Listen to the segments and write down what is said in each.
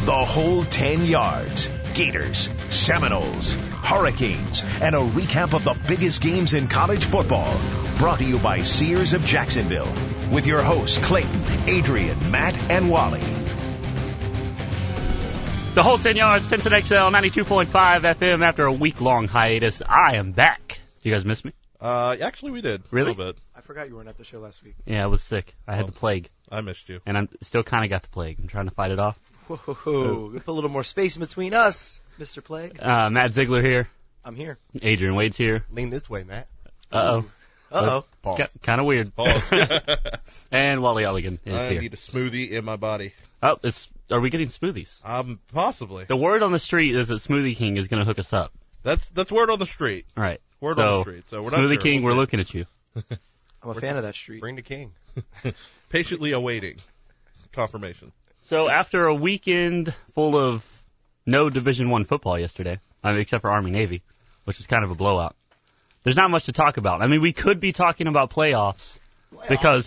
The whole 10 yards. Gators, Seminoles, Hurricanes, and a recap of the biggest games in college football. Brought to you by Sears of Jacksonville. With your hosts, Clayton, Adrian, Matt, and Wally. The whole 10 yards, Stinson XL, 92.5 FM. After a week-long hiatus, I am back. You guys miss me? Actually, we did. Really? A little bit. I forgot you weren't at the show last week. Yeah, I was sick. I had the plague. I missed you. And I'm still kind of got the plague. I'm trying to fight it off. Whoa. Put a little more space in between us, Mr. Plague. Matt Ziegler here. I'm here. Adrian Wade's here. Lean this way, Matt. Uh-oh. Pause. Kind of weird. Pause. And Wally Elligan is I here. need a smoothie in my body. Oh, are we getting smoothies? Possibly. The word on the street is that Smoothie King is going to hook us up. That's word on the street. All right. Word on the street. So we're not Smoothie sure. King, We'll we're see. looking at you. I'm a fan of that street. Bring the king. Patiently awaiting confirmation. So after a weekend full of no Division I football yesterday, except for Army-Navy, which was kind of a blowout, there's not much to talk about. I mean, we could be talking about playoffs. Because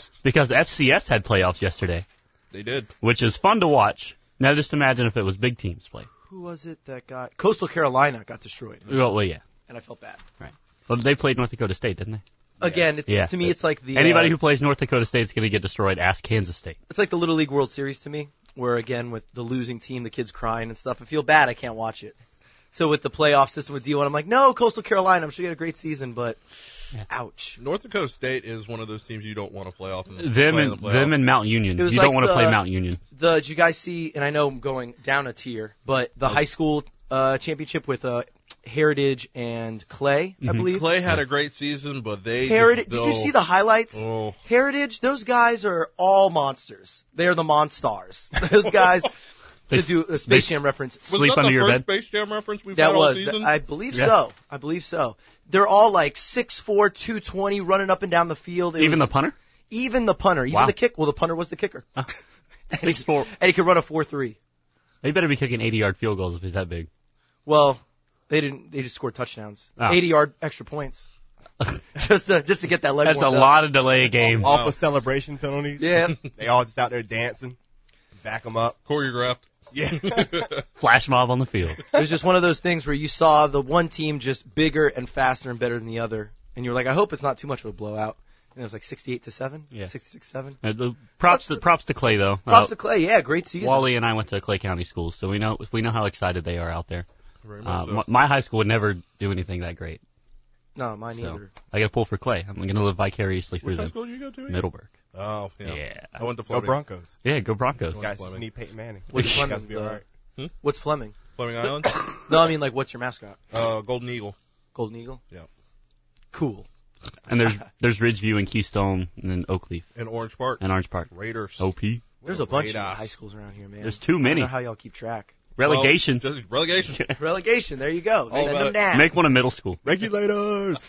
FCS had playoffs yesterday. They did. Which is fun to watch. Now just imagine if it was big teams play. Who was it that got... Coastal Carolina got destroyed. Well, yeah. And I felt bad. Right. Well, they played North Dakota State, didn't they? Again, to me, it's like the... Anybody who plays North Dakota State is going to get destroyed. Ask Kansas State. It's like the Little League World Series to me, where, again, with the losing team, the kids crying and stuff, I feel bad I can't watch it. So with the playoff system with D1, I'm like, no, Coastal Carolina, I'm sure you had a great season, but ouch. North Dakota State is one of those teams you don't want to play off. Them and Mount Union. You don't want to play Mount Union. Did you guys see, and I know I'm going down a tier, but the high school championship with Heritage and Clay, I believe. Clay had a great season, but they Heritage. Did you see the highlights? Oh. Heritage. Those guys are all monsters. They're the Monstars. Those guys. To do a Space Jam reference. Sleep under your bed. Space Jam reference we've that had all was. season? I believe so. I believe so. They're all like 6'4", 220, running up and down the field. Even the punter. Even the punter. Even the kick. Well, the punter was the kicker. 6'4". And he could run a 4.3. They better be kicking 80-yard field goals if he's that big. Well, they didn't. They just scored touchdowns. Oh. 80-yard extra points. just to get that leg. That's a lot of delay game. Off of celebration penalties. Yeah. They all just out there dancing. Back them up. Choreographed. Yeah. Flash mob on the field. It was just one of those things where you saw the one team just bigger and faster and better than the other, and you were like, I hope it's not too much of a blowout. And it was like 68-7, yeah. 66-7. Props to Clay though. Props to Clay, yeah, great season. Wally and I went to Clay County schools, so we know how excited they are out there. Very much so. My high school would never do anything that great. No, mine either. I got to pull for Clay. I'm going to live vicariously through Which high them. school did you go to? Again? Middleburg. Oh, yeah. I went to Go Fleming. Broncos. Yeah, go Broncos. You guys just need Peyton Manning. What's You guys Fleming? be all right. What's Fleming? Fleming Island? No, I mean, like, what's your mascot? Golden Eagle. Golden Eagle? Yeah. Cool. And there's Ridgeview and Keystone and then Oakleaf. And Orange Park. And Orange Park. Raiders. OP. There's a bunch Raiders. of high schools around here, man. There's too I many. don't know how y'all keep track. Relegation. Well, just relegation. Relegation, there you go. All Send about them it. down. Make one a middle school. Regulators.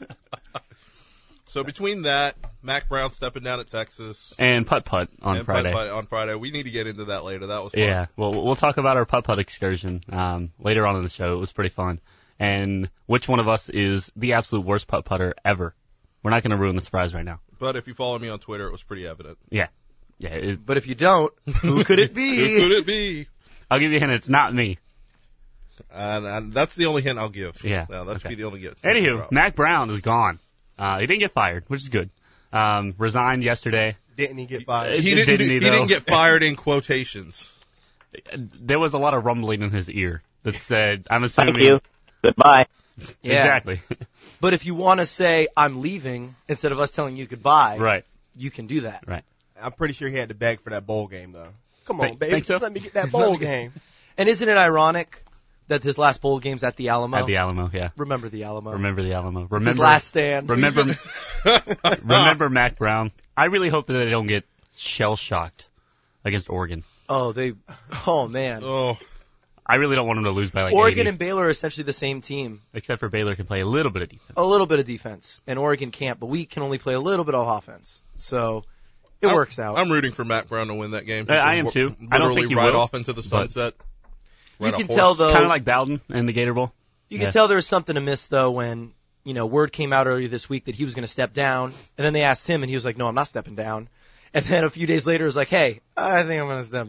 So between that, Mac Brown stepping down at Texas. And putt-putt on and Friday. Putt-putt on Friday. We need to get into that later. That was fun. Yeah, well, we'll talk about our putt-putt excursion later on in the show. It was pretty fun. And which one of us is the absolute worst putt-putter ever? We're not going to ruin the surprise right now. But if you follow me on Twitter, it was pretty evident. Yeah. But if you don't, who could it be? Who could it be? I'll give you a hint. It's not me. And that's the only hint I'll give. Yeah. That's be the only hint. Anywho, Mac Brown is gone. He didn't get fired, which is good. Resigned yesterday. Didn't he get fired? He didn't get fired in quotations. There was a lot of rumbling in his ear that said, I'm assuming. Thank you. Goodbye. Yeah. Exactly. But if you want to say, I'm leaving, instead of us telling you goodbye, Right. you can do that. Right. I'm pretty sure he had to beg for that bowl game, though. Come on, baby. Think so? Let me get that bowl game. And isn't it ironic that his last bowl game's at the Alamo? At the Alamo, yeah. Remember the Alamo. Remember the Alamo. It's his last stand. Remember Mac Brown. I really hope that they don't get shell-shocked against Oregon. Oh, man. Oh, I really don't want them to lose by like Oregon 80. and Baylor are essentially the same team. Except for Baylor can play a little bit of defense. A little bit of defense. And Oregon can't, but we can only play a little bit of offense. So it works out. I'm rooting for Mac Brown to win that game. I am too. I don't think he ride will, off into the sunset. You can tell, though. Kind of like Bowden in the Gator Bowl. You can tell there was something amiss, though, when, word came out earlier this week that he was going to step down. And then they asked him, and he was like, no, I'm not stepping down. And then a few days later, it was like, hey, I think I'm going to step down.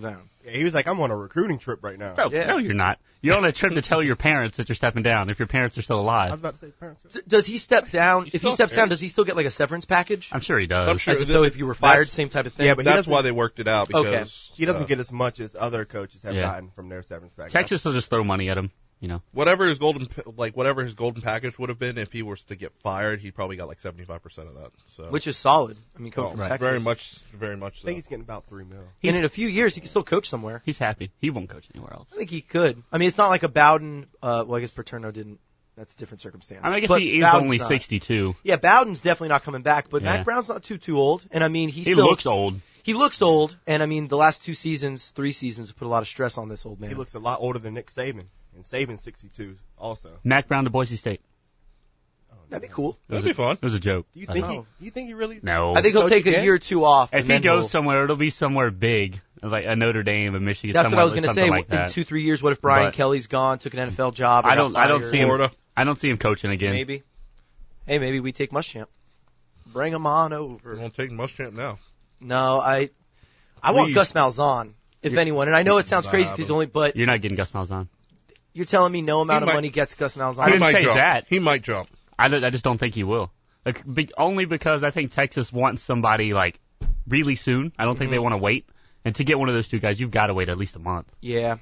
Yeah, he was like, I'm on a recruiting trip right now. No, you're not. You're on a trip to tell your parents that you're stepping down if your parents are still I was alive. about to say parents. Does he step down? If he still steps down, parents. does he still get like a severance package? I'm sure he does. I'm sure As though if you were fired, same type of thing. Yeah, but he That's doesn't- why they worked it out because He doesn't get as much as other coaches have Yeah. gotten from their severance package. Texas will just throw money at him, whatever his golden package would have been if he was to get fired, he probably got like 75% of that. So Which is solid. I mean, coming from right. Texas. very much I so. think he's getting about $3 million. And in a few years, he can still coach somewhere. He's happy. He won't coach anywhere else. I think he could. I mean, it's not like a Bowden. Well, I guess Paterno didn't. That's a different circumstance. I guess But he is Bowden's only not. 62. Yeah, Bowden's definitely not coming back, but Yeah. Mac Brown's not too old. And I mean, He still looks old. He looks old, and I mean, the last 2 seasons, 3 seasons, put a lot of stress on this old man. He looks a lot older than Nick Saban, and Saban's 62 also. Mac Brown to Boise State. That'd be cool. That'd be fun. It was a joke. Do you think know. he? Do you think he really? No. I think he'll Coach take a again? year or 2 off. If and he then goes he'll- somewhere, it'll be somewhere big, like a Notre Dame, a Michigan. That's what I was going going to to say. Like in that. 2-3 years, what if Brian But- Kelly's gone, took an NFL job? or I got don't fired? see him. Florida. I don't see him coaching again. Maybe. Hey, maybe we take Muschamp. Bring him on over. We'll take Muschamp now. No, I want Please. Gus Malzahn, if anyone. And I know it sounds crazy Nah, because only, but You're not getting Gus Malzahn. you're telling me no amount of might- money gets Gus Malzahn. I didn't might say jump. that. He might jump. I just don't think he will. Only because I think Texas wants somebody like really soon. I don't think they want to wait. And to get one of those two guys, you've got to wait at least a month. Yeah.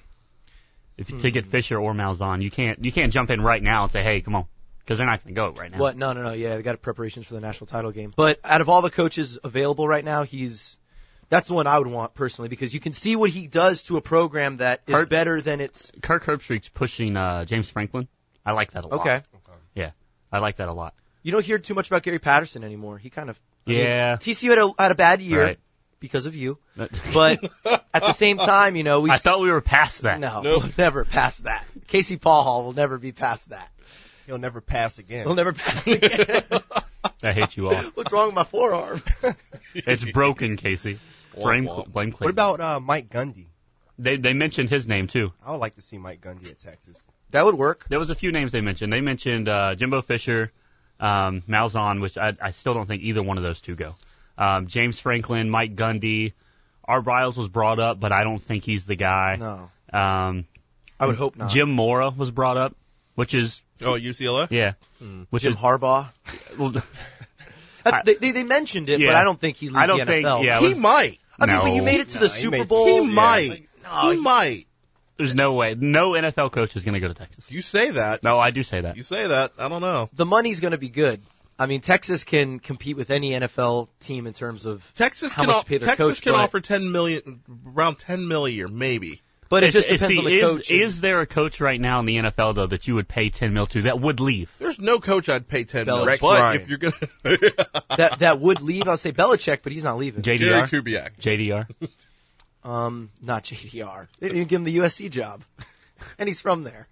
To get Fisher or Malzahn, you can't jump in right now and say, hey, come on, because they're not going to go right now. What? No. Yeah, they got preparations for the national title game. But out of all the coaches available right now, that's the one I would want personally because you can see what he does to a program that is better than its. Kirk Herbstreit's pushing James Franklin. I like that a lot. Okay. Yeah, I like that a lot. You don't hear too much about Gary Patterson anymore. He kind of. Yeah. TCU had a bad year Right. because of you, but at the same time, we. I thought we were past that. No, Nope. we'll never pass that. Casey Paul Hall will never be past that. He'll never pass again. He'll never pass again. I hate you all. What's wrong with my forearm? It's broken, Casey. Blame What Clayton. about Mike Gundy? They mentioned his name too. I would like to see Mike Gundy at Texas. That would work. There was a few names they mentioned. They mentioned Jimbo Fisher, Malzahn, which I still don't think either one of those two go. James Franklin, Mike Gundy, Art Briles was brought up, but I don't think he's the guy. No, I would hope not. Jim Mora was brought up, which is Oh, UCLA? yeah, which Jim is Harbaugh. well, They mentioned it, but Yeah. I don't think he leaves I don't the think NFL. yeah. He let's- might. I mean, No. when you made it to the he Super made- Bowl, He Yeah. might. no, He might. There's no way. No NFL coach is going to go to Texas. You say that. No, I do say that. You say that. I don't know. the money's going to be good. I mean, Texas can compete with any NFL team in terms of, Texas How can much to pay their Texas coach, can but- offer around 10 million a year, maybe. but it just depends See, on the coach. Is there a coach right now in the NFL though that you would pay $10 million to that would leave? There's no coach I'd pay 10 million. Rex But Ryan. if you're gonna that would leave. I'll say Belichick, but he's not leaving. Jerry JDR. Kubiak. JDR. Not JDR. They didn't even give him the USC job, and he's from there.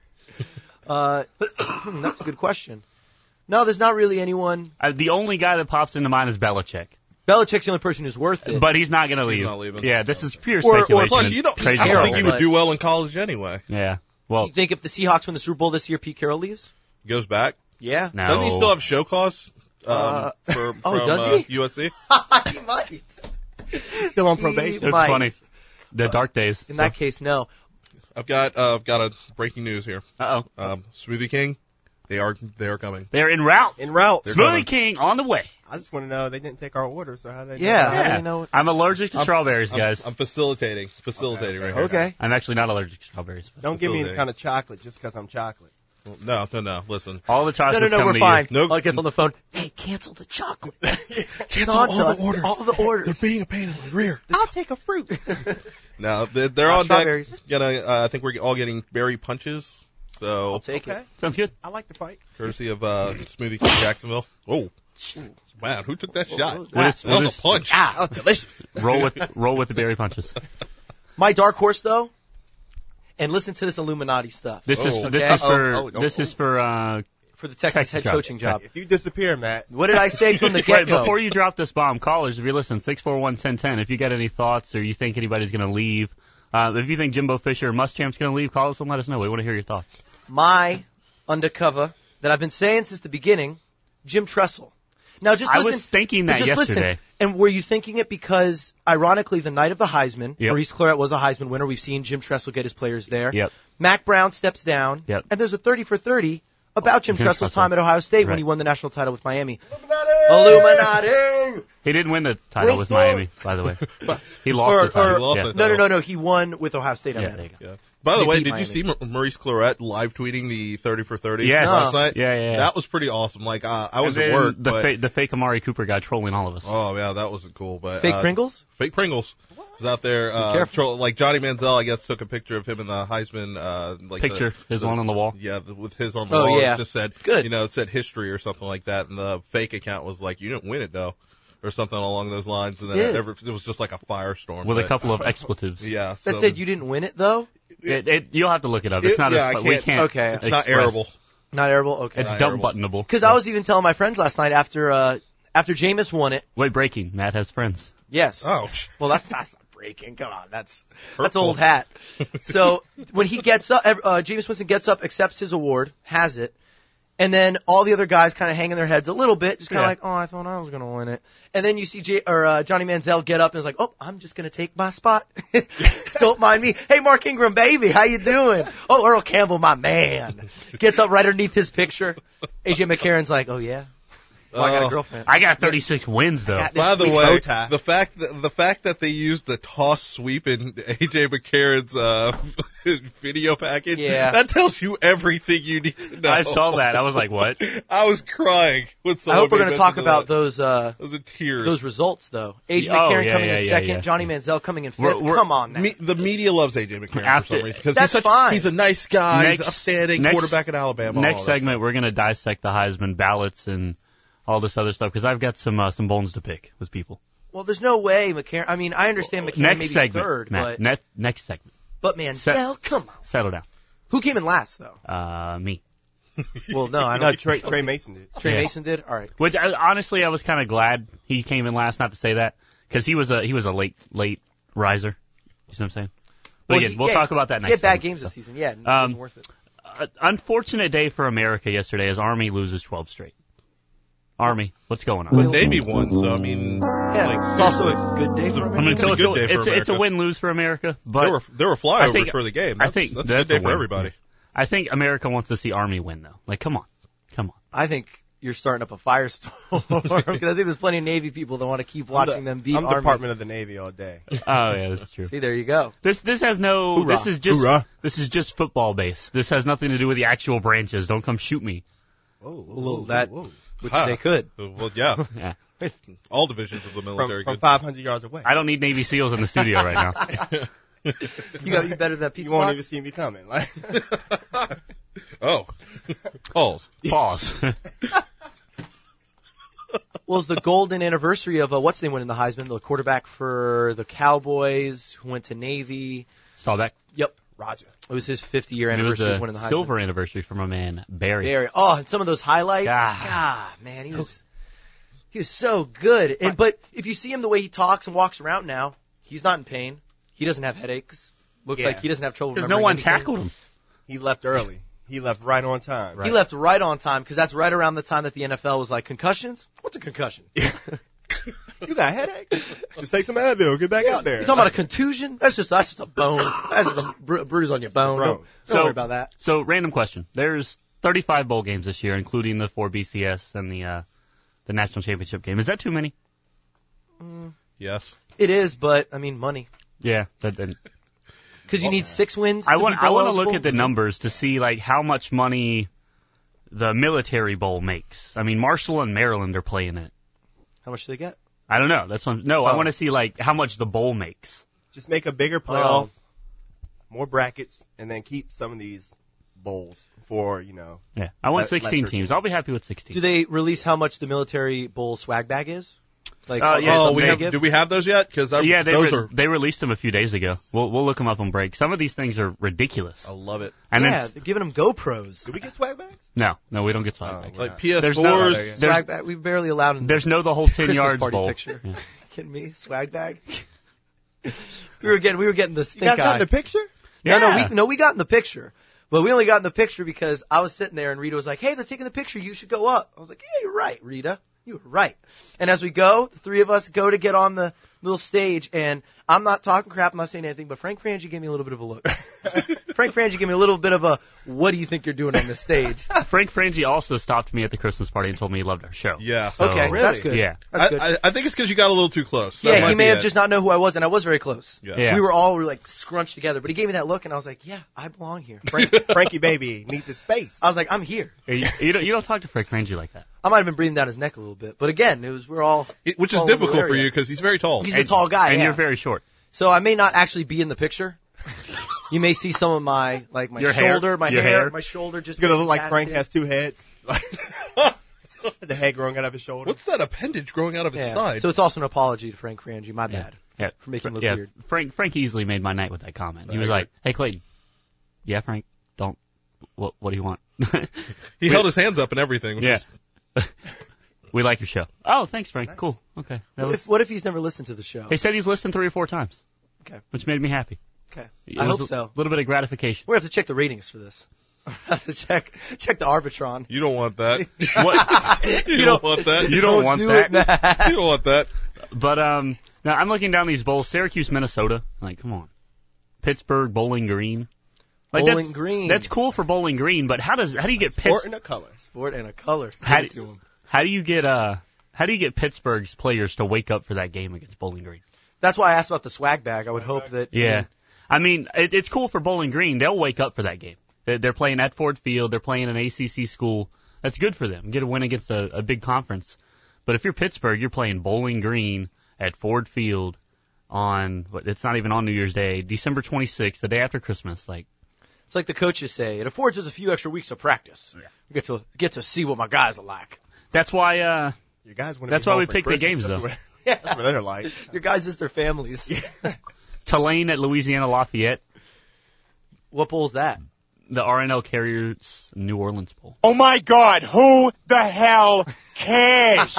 That's a good question. No, there's not really anyone. The only guy that pops into mind is Belichick, Belichick's the only person who's worth it. but he's not going to leave. not leaving. Yeah, this is pure Or speculation. Plus, you don't. Crazy I don't think talk. he would do well in college anyway. Yeah. Well, You think if the Seahawks win the Super Bowl this year, Pete Carroll leaves? He goes back. Yeah. no. Doesn't he still have show cause? From does he? USC? He might. Still on probation. It's might. funny. The dark days. In that case, no. I've got a breaking news here. Uh-oh. Smoothie King, they are coming. They're en route. En route. They're Smoothie coming. King on the way. I just want to know they didn't take our order, so how did they? Yeah. know? How do Yeah. you know? I'm allergic to strawberries, guys. I'm facilitating right here. Okay. I'm actually not allergic to strawberries. Don't give me any Facility. kind of chocolate just because I'm chocolate. No. Listen. All the chocolates No, come we're to fine. Nope. I'll get on the phone. Hey, cancel the chocolate. Cancel Not all us, the orders. All the orders. They're being a pain in the rear. I'll take a fruit. No, they're Not on deck. strawberries. I think we're all getting berry punches. So I'll take Okay. it. You. Sounds good. I like the fight. courtesy of Smoothie King Jacksonville. Oh, man, who took that shot? was that? That was a punch. Ah, That was delicious. Roll with the berry punches. my dark horse though, and listen to this Illuminati stuff This is Oh, this okay. is for Oh, this is for for the Texas head job. coaching job. If you disappear, Matt, What did I say from the Wait, get-go? before you drop this bomb, callers, if you listen, 641-1010, if you got any thoughts or you think anybody's going to leave, if you think Jimbo Fisher or Muschamp's going to leave, call us and let us know. We want to hear your thoughts. My undercover that I've been saying since the beginning, Jim Tressel. Now just I listen. was thinking that just yesterday. Listen. And were you thinking it because, ironically, the night of the Heisman, Yep. Maurice Claret was a Heisman winner. We've seen Jim Tressel get his players there. Yep. Mac Brown steps down. Yep. And there's a 30 for 30 about Jim Tressel's time at Ohio State when Right. he won the national title with Miami. Illuminati! He didn't win the title with Miami, by the way. He lost the title. lost Yeah. the title. No. He won with Ohio State. I Yeah, meant. there you go. Yeah. By the They way, beat did you see Maurice Claret live tweeting the 30 for 30 Yes. last night? Yeah. That was pretty awesome. Like, I was And at then work, but the fake Amari Cooper guy trolling all of us. oh yeah, that wasn't cool. But Fake Pringles? Fake Pringles was out there. careful. Like Johnny Manziel, I guess, took a picture of him in the Heisman like Picture, his one on the wall. Yeah, with his on the Oh, wall. yeah. It just said, Good. it said history or something like that, and the fake account was like, you didn't win it though, or something along those lines. And then Yeah. it was just like a firestorm With a but- couple of expletives. Yeah, That so- said, you didn't win it, though? You'll have to look it up. It's It- not yeah, as I we can't- can't. Okay. It's not express. arable. Not arable? Okay. It's Not dumb arable. buttonable. Because I was even telling my friends last night after Jameis won it. Wait, breaking. Matt has friends. Yes. Oh, Well, that's not breaking. Come on, that's Hurtful. old hat. So when he gets up, Jameis Winston gets up, accepts his award, has it, and then all the other guys kind of hanging their heads a little bit, just kind of Yeah. like, oh, I thought I was going to win it. And then you see Johnny Manziel get up and is like, oh, I'm just going to take my spot. Don't mind me. Hey, Mark Ingram, baby, how you doing? Oh, Earl Campbell, my man. Gets up right underneath his picture. AJ McCarron's like, oh yeah. Well, I got a girlfriend. I got 36 wins though. Got- by the Sweet way, bow tie. the fact that they used the toss sweep in AJ McCarron's video package, Yeah. that tells you everything you need to know. I saw that. I was like, what? I was crying when I someone hope we're made going to mention talk of about that. I was in tears. those results, though. AJ Oh, McCarron yeah, coming yeah, in yeah, second, yeah. Johnny Manziel coming in 5th. We're- Come on now. The media loves AJ McCarron After- for some reason because That's he's fine. he's a nice guy, he's Next- upstanding next- quarterback at Alabama. Next all that segment, we're going to dissect the Heisman ballots and all this other stuff because I've got some bones to pick with people. Well, there's no way McCarron. I mean, I understand McCarron Next maybe segment, third, Matt. but Next segment. Manziel, Set- come on. Settle down. Who came in last though? Me. Well, no, I No, know Trey Mason did. Trey Yeah. Mason did. All right. Which honestly, I was kind of glad he came in last. Not to say that because he was a late riser. You see what I'm saying? But Well, again, we'll talk about that He next. had bad segment. games this season. Yeah, it Um, wasn't worth it. Unfortunate day for America yesterday as Army loses 12 straight. Army, what's going on? But Navy won, so I mean, Yeah, like, it's also a good day for I America. mean, It's so a it's good day for it's a America. win-lose for America, but there were I flyovers think- for the game. I That's, think that's a good day for win. everybody. I think America wants to see Army win, though. Like, come on. I think you're starting up a firestorm because I think there's plenty of Navy people that want to keep watching them beat I'm Army. Department of the Navy all day. Oh yeah, that's true. See, there you go. This has no. Hoorah. This is just football based. This has nothing to do with the actual branches. Don't come shoot me. Well, that which Huh. they could. Well, yeah, Yeah. all divisions of the military. From good. 500 yards away. I don't need Navy SEALs in the studio right now. You better than that pizza You won't box? even see me coming. Like, Oh, Pause. Pause. Well, it's the golden anniversary of what's his name winning the Heisman, the quarterback for the Cowboys who went to Navy. Saw that. Yep, Roger. it was his 50-year It was anniversary of winning the the Heisman. silver anniversary for my man Barry. There. Oh, and some of those highlights. God. God, man, he was so good. But if you see him the way he talks and walks around now, he's not in pain. He doesn't have headaches. Looks Yeah. like he doesn't have trouble. Because no remembering one anything. tackled him. He left early. He left right on time. He left right on time because that's right around the time that the NFL was like, concussions? What's a concussion? You got a headache? Just take some Advil. Get back out there. You talking about a contusion? That's just a bone. That's just a bruise on your bone. Don't So- worry about that. So, random question. There's 35 bowl games this year, including the 4 BCS and the national championship game. Is that too many? Yes. It is, but I mean, money. Yeah. Because you need 6 wins. I to want be bowl to eligible. look at the numbers to see like how much money the military bowl makes. I mean, Marshall and Maryland are playing it. How much do they get? I don't know. That's what I Oh. want to see like how much the bowl makes. Just make a bigger playoff, more brackets, and then keep some of these bowls for, Yeah. I want Let- 16 lesser teams. teams. I'll be happy with 16. Do they release how much the military bowl swag bag is? Like, Yeah, Oh, they do we have those yet? Because Yeah, those are. they released them a few days ago. We'll look them up on break. Some of these things are ridiculous. I love it. And yeah, then they're giving them GoPros. Do we get swag bags? no, we don't get swag Oh, bags. wow. Like There's PS4s. no- Swag There's bag. We barely allowed in there's no the whole 10 Christmas yards party bowl. picture. Yeah. Kidding me? Swag bag. we were getting the You stink guys got eye. in the picture? Yeah. We got in the picture. But we only got in the picture because I was sitting there and Rita was like, "Hey, they're taking the picture. You should go up." I was like, "Yeah, you're right, Rita. You were right. And as we go, the three of us go to get on the little stage, and I'm not talking crap, I'm not saying anything, but Frank Frangie gave me a little bit of a look. Frank Frangie gave me a little bit of a, what do you think you're doing on this stage? Frank Frangie also stopped me at the Christmas party and told me he loved our show. Yeah. So, Okay, Really? that's good. Yeah. That's good. I think it's because you got a little too close. That Yeah, might he may be have it. just not know who I was, and I was very close. Yeah. Yeah. We were all like scrunched together, but he gave me that look, and I was like, yeah, I belong here. Frankie baby needs his space. I was like, I'm here. You don't talk to Frank Frangie like that. I might have been breathing down his neck a little bit, but again, we're all Which is all over the difficult for area. you because he's very tall. He's a tall guy, And yeah. you're very short. So I may not actually be in the picture. You may see some of my Your hair? shoulder, my Your hair, hair? my shoulder just It's gonna getting look like cast Frank in. has two heads. The head growing out of his shoulder. What's that appendage growing out of his Yeah. side? So it's also an apology to Frank Frangie. My Yeah. bad. Yeah. For making him look yeah. weird. Frank easily made my night with that comment. He I was agree. like, "Hey Clayton, yeah, Frank, don't. What do you want?" He held his hands up and everything. Which Yeah. is- We like your show. Oh, thanks, Frank. Cool. Okay. What if he's never listened to the show? He said he's listened 3 or 4 times. Okay. Which made me happy. Okay. It I was hope so. A little bit of gratification. We have to check the ratings for this. Have to check the Arbitron. You don't want that. What? You don't want that. You don't want do that. it, Matt. You don't want that. But now I'm looking down these bowls. Syracuse, Minnesota. Like, come on. Pittsburgh, Bowling Green. Like, Bowling that's, Green. That's cool for Bowling Green, but how do you get Sport Pitts? and a color. Sport and a color. How Give it do- to him. How do you get Pittsburgh's players to wake up for that game against Bowling Green? That's why I asked about the swag bag. I would hope that. Yeah. I mean, it's cool for Bowling Green. They'll wake up for that game. They're playing at Ford Field. They're playing an ACC school. That's good for them. Get a win against a big conference. But if you're Pittsburgh, you're playing Bowling Green at Ford Field it's not even on New Year's Day, December 26th, the day after Christmas. Like, It's like the coaches say. It affords us a few extra weeks of practice. Yeah. We get to see what my guys are like. that's why, You guys want That's why we pick the games, though. That's what they're like. Your guys miss their families. Tulane at Louisiana Lafayette, What bowl's that? the RNL Carriers New Orleans Bowl. Oh my God, who the hell cares?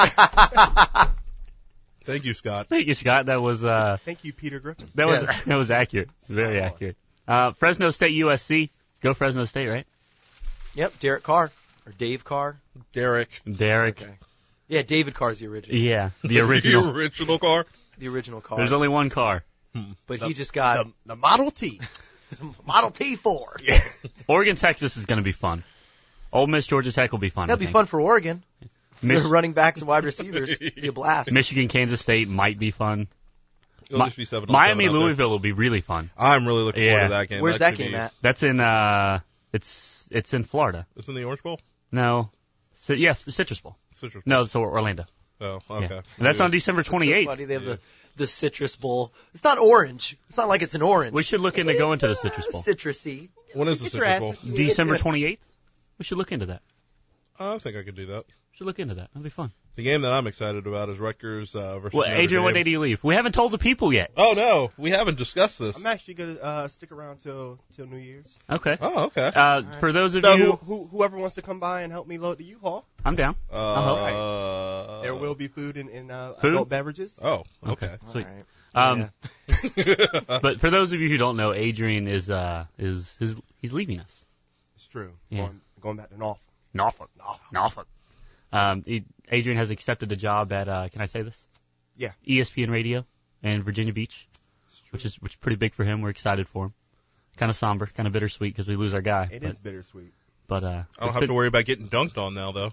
Thank you, Scott. Thank you, Scott. That was, Thank you, Peter Griffin. Yes. that was accurate. It's very accurate. Fresno State USC. Go Fresno State, right? Yep, Derek Carr. Or Dave Carr. Derek. Derek. Okay. Yeah, David Carr's the original. Yeah, the original. The original car. The original car. There's only one car. But he just got The Model T. Model T4. Oregon, Texas is going to be fun. Ole Miss, Georgia Tech will be fun. That'll I be think. fun for Oregon. Mich- Their running backs and wide receivers. Be a blast. Michigan, Kansas State might be fun. It'll just be 7-on-7 Miami, out there. Louisville will be really fun. I'm really looking forward Yeah. to that game. Where's that should game be- at? That's in it's in Florida. It's in the Orange Bowl? No, the Citrus Bowl. Citrus No, it's Orlando. Oh, Yeah. okay. And that's on December So 28th. funny, they have the Citrus Bowl. It's not orange. It's not like it's an orange. We should look into going to the Citrus Bowl. Citrusy. When is the Get your Citrus Bowl? asses- December 28th. We should look into that. I think I could do that. Should look into that. That'll be fun. The game that I'm excited about is Rutgers versus Well, Notre Adrian, what Dame. day do you leave? We haven't told the people yet. Oh, no. We haven't discussed this. I'm actually gonna stick around till New Year's. Okay. Oh, okay. For those of So you, whoever wants to come by and help me load the U-Haul, I'm down. there will be food and Food? adult beverages. Oh, okay. Sweet. All right. But for those of you who don't know, Adrian is he's leaving us. It's true. Yeah. Going back to Norfolk. Norfolk. Adrian has accepted a job at can I say this? Yeah. ESPN Radio in Virginia Beach, which is pretty big for him. We're excited for him. Kind of somber, kind of bittersweet because we lose our guy. It is bittersweet. But I don't have to worry about getting dunked on now, though.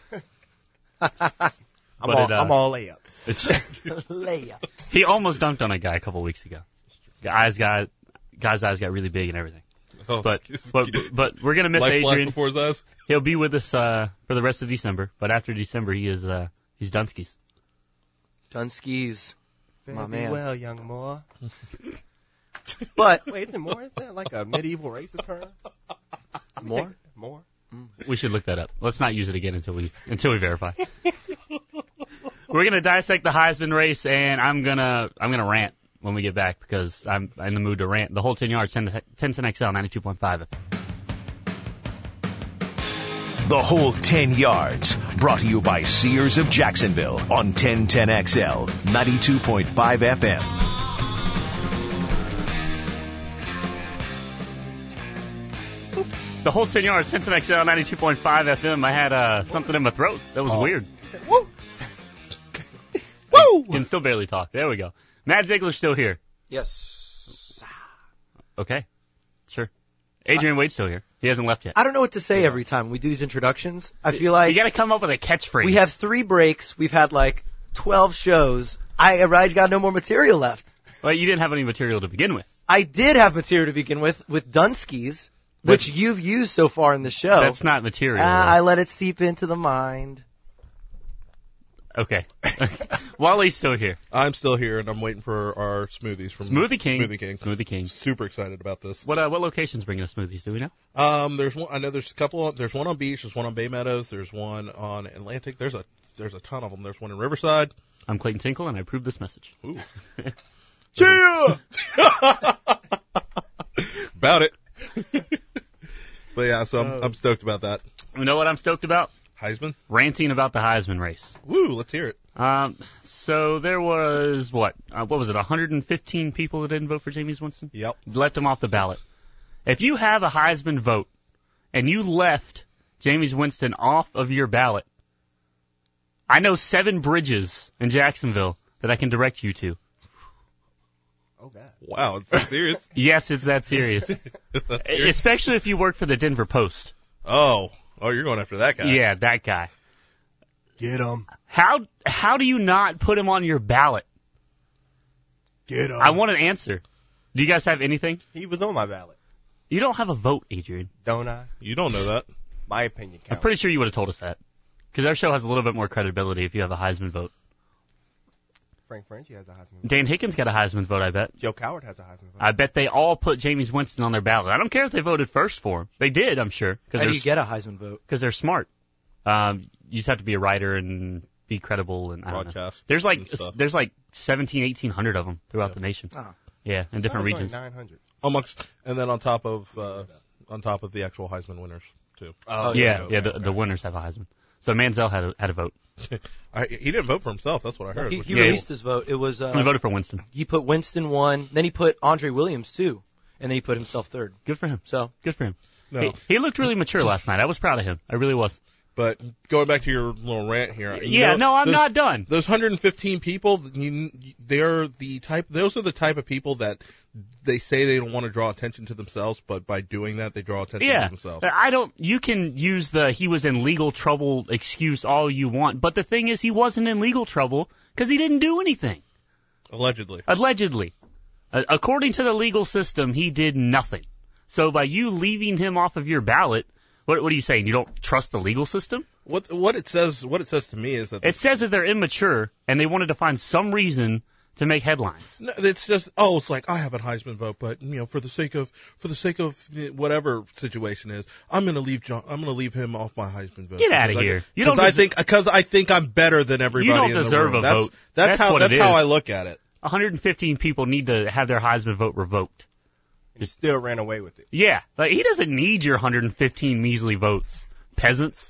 I'm all layups. It's Layup. he almost dunked on a guy a couple weeks ago. Guy's eyes got really big and everything. Oh, But we're gonna miss Life flash Adrian. before his eyes. He'll be with us for the rest of December. But after December, he's Dunskies. Dunskies. My Fare thee man. well, young Moore. But Wait, isn't Moore? Is that like a medieval racist term? more? More? We should look that up. Let's not use it again until we verify. We're gonna dissect the Heisman race, and I'm gonna rant when we get back because I'm in the mood to rant. The whole 10 yards, 10 XL, 92.5. The whole 10 yards, brought to you by Sears of Jacksonville on 1010XL, 92.5 FM. The whole 10 yards, 10 XL, 92.5 FM. I had something in my throat. That was weird. Woo! Woo! Can still barely talk. There we go. Matt Ziegler's still here. Yes. Okay. Sure. Adrian Wade's still here. He hasn't left yet. I don't know what to say every time we do these introductions. I feel like You got to come up with a catchphrase. we have 3 breaks. We've had like 12 shows. I got no more material left. Well, you didn't have any material to begin with. I did have material to begin with Dunsky's, which you've used so far in the show. That's not material. I let it seep into the mind. Okay. Wally's still here. I'm still here, and I'm waiting for our smoothies from Smoothie King. Smoothie King. Smoothie King. Super excited about this. What location's bringing us smoothies? Do we know? There's one. I know there's a couple. There's one on Beach. There's one on Bay Meadows. There's one on Atlantic. There's a ton of them. There's one in Riverside. I'm Clayton Tinkle, and I approve this message. Ooh. Yeah. About it. But yeah, so I'm stoked about that. You know what I'm stoked about? Heisman. Ranting about the Heisman race. Woo, let's hear it. So there was, what was it, 115 people that didn't vote for Jameis Winston? Yep. Left him off the ballot. If you have a Heisman vote and you left Jameis Winston off of your ballot, I know 7 bridges in Jacksonville that I can direct you to. Oh, God. Wow, it's that serious. Yes, it's that serious. That's serious. Especially if you work for the Denver Post. Oh, you're going after that guy. Yeah, that guy. Get him. How do you not put him on your ballot? Get him. I want an answer. Do you guys have anything? He was on my ballot. You don't have a vote, Adrian. Don't I? You don't know that. My opinion I'm counts. pretty sure you would have told us that. Because our show has a little bit more credibility if you have a Heisman vote. Frank Frenchie has a Heisman vote. Dan Hickens got a Heisman vote, I bet. Joe Coward has a Heisman vote. I bet they all put Jameis Winston on their ballot. I don't care if they voted first for him. They did, I'm sure. How do you get a Heisman vote? Because they're smart. You just have to be a writer and be credible. And I don't know. Broadcast. There's like and stuff. 1,800 of them throughout the nation. Oh. Yeah, in different Only regions. 900. And then on top of the actual Heisman winners too. Oh, Yeah, okay. the winners have a Heisman. So Manziel had a vote. He didn't vote for himself. That's what I heard. He Yeah, released his vote. It was He voted for Winston. he put Winston 1, then he put Andre Williams 2, and then he put himself 3rd. Good for him. So Good for him. No. He looked really mature last night. I was proud of him. I really was. But going back to your little rant here. I'm not done. Those 115 people, they're the type. Those are the type of people that they say they don't want to draw attention to themselves, but by doing that, they draw attention to Yeah, themselves. you can use the he was in legal trouble excuse all you want, but the thing is he wasn't in legal trouble because he didn't do anything. Allegedly. Allegedly. According to the legal system, he did nothing. So by you leaving him off of your ballot, what are you saying? You don't trust the legal system? What it says to me is that It says that they're immature and they wanted to find some reason to make headlines. no, it's just it's like I have a Heisman vote, but for the sake of whatever situation is, I'm gonna leave him off my Heisman vote. Get outta Because here. You don't because I think I'm better than everybody. You don't in the deserve room. a vote. That's That's what it how is. I look at it. 115 people need to have their Heisman vote revoked. He still ran away with it. Yeah, like he doesn't need your 115 measly votes, peasants.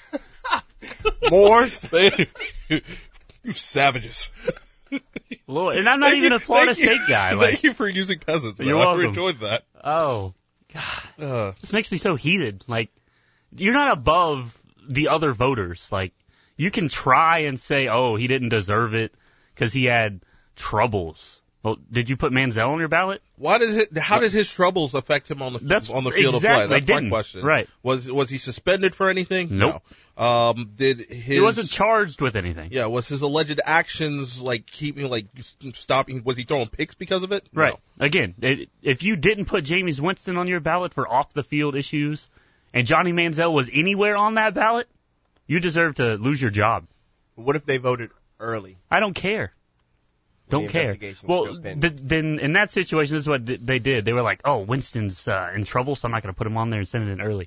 Moors. You savages. Lord, and I'm not even a Florida State guy. Like, Thank you for using peasants. You're I welcome. enjoyed that. oh, this makes me so heated. Like, you're not above the other voters. Like, you can try and say, oh, he didn't deserve it because he had troubles. Well, did you put Manziel on your ballot? How did his troubles affect him on the That's on the field exactly, of play? That's they my didn't. question. Right. Was he suspended for anything? Nope. No. Did his He wasn't charged with anything. Yeah, was his alleged actions like stopping? Was he throwing picks because of it? Right. Again, if you didn't put Jameis Winston on your ballot for off-the-field issues, and Johnny Manziel was anywhere on that ballot, you deserve to lose your job. What if they voted early? I don't care. Don't The care. investigation was Well, still pending. then in that situation, this is what they did. They were like, oh, Winston's in trouble, so I'm not going to put him on there and send it in early.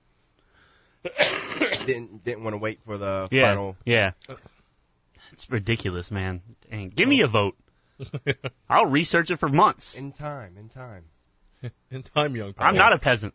Didn't want to wait for the Yeah. final. Yeah. It's ridiculous, man. Dang. Give me a vote. I'll research it for months. In time. In time, young. I'm not a peasant.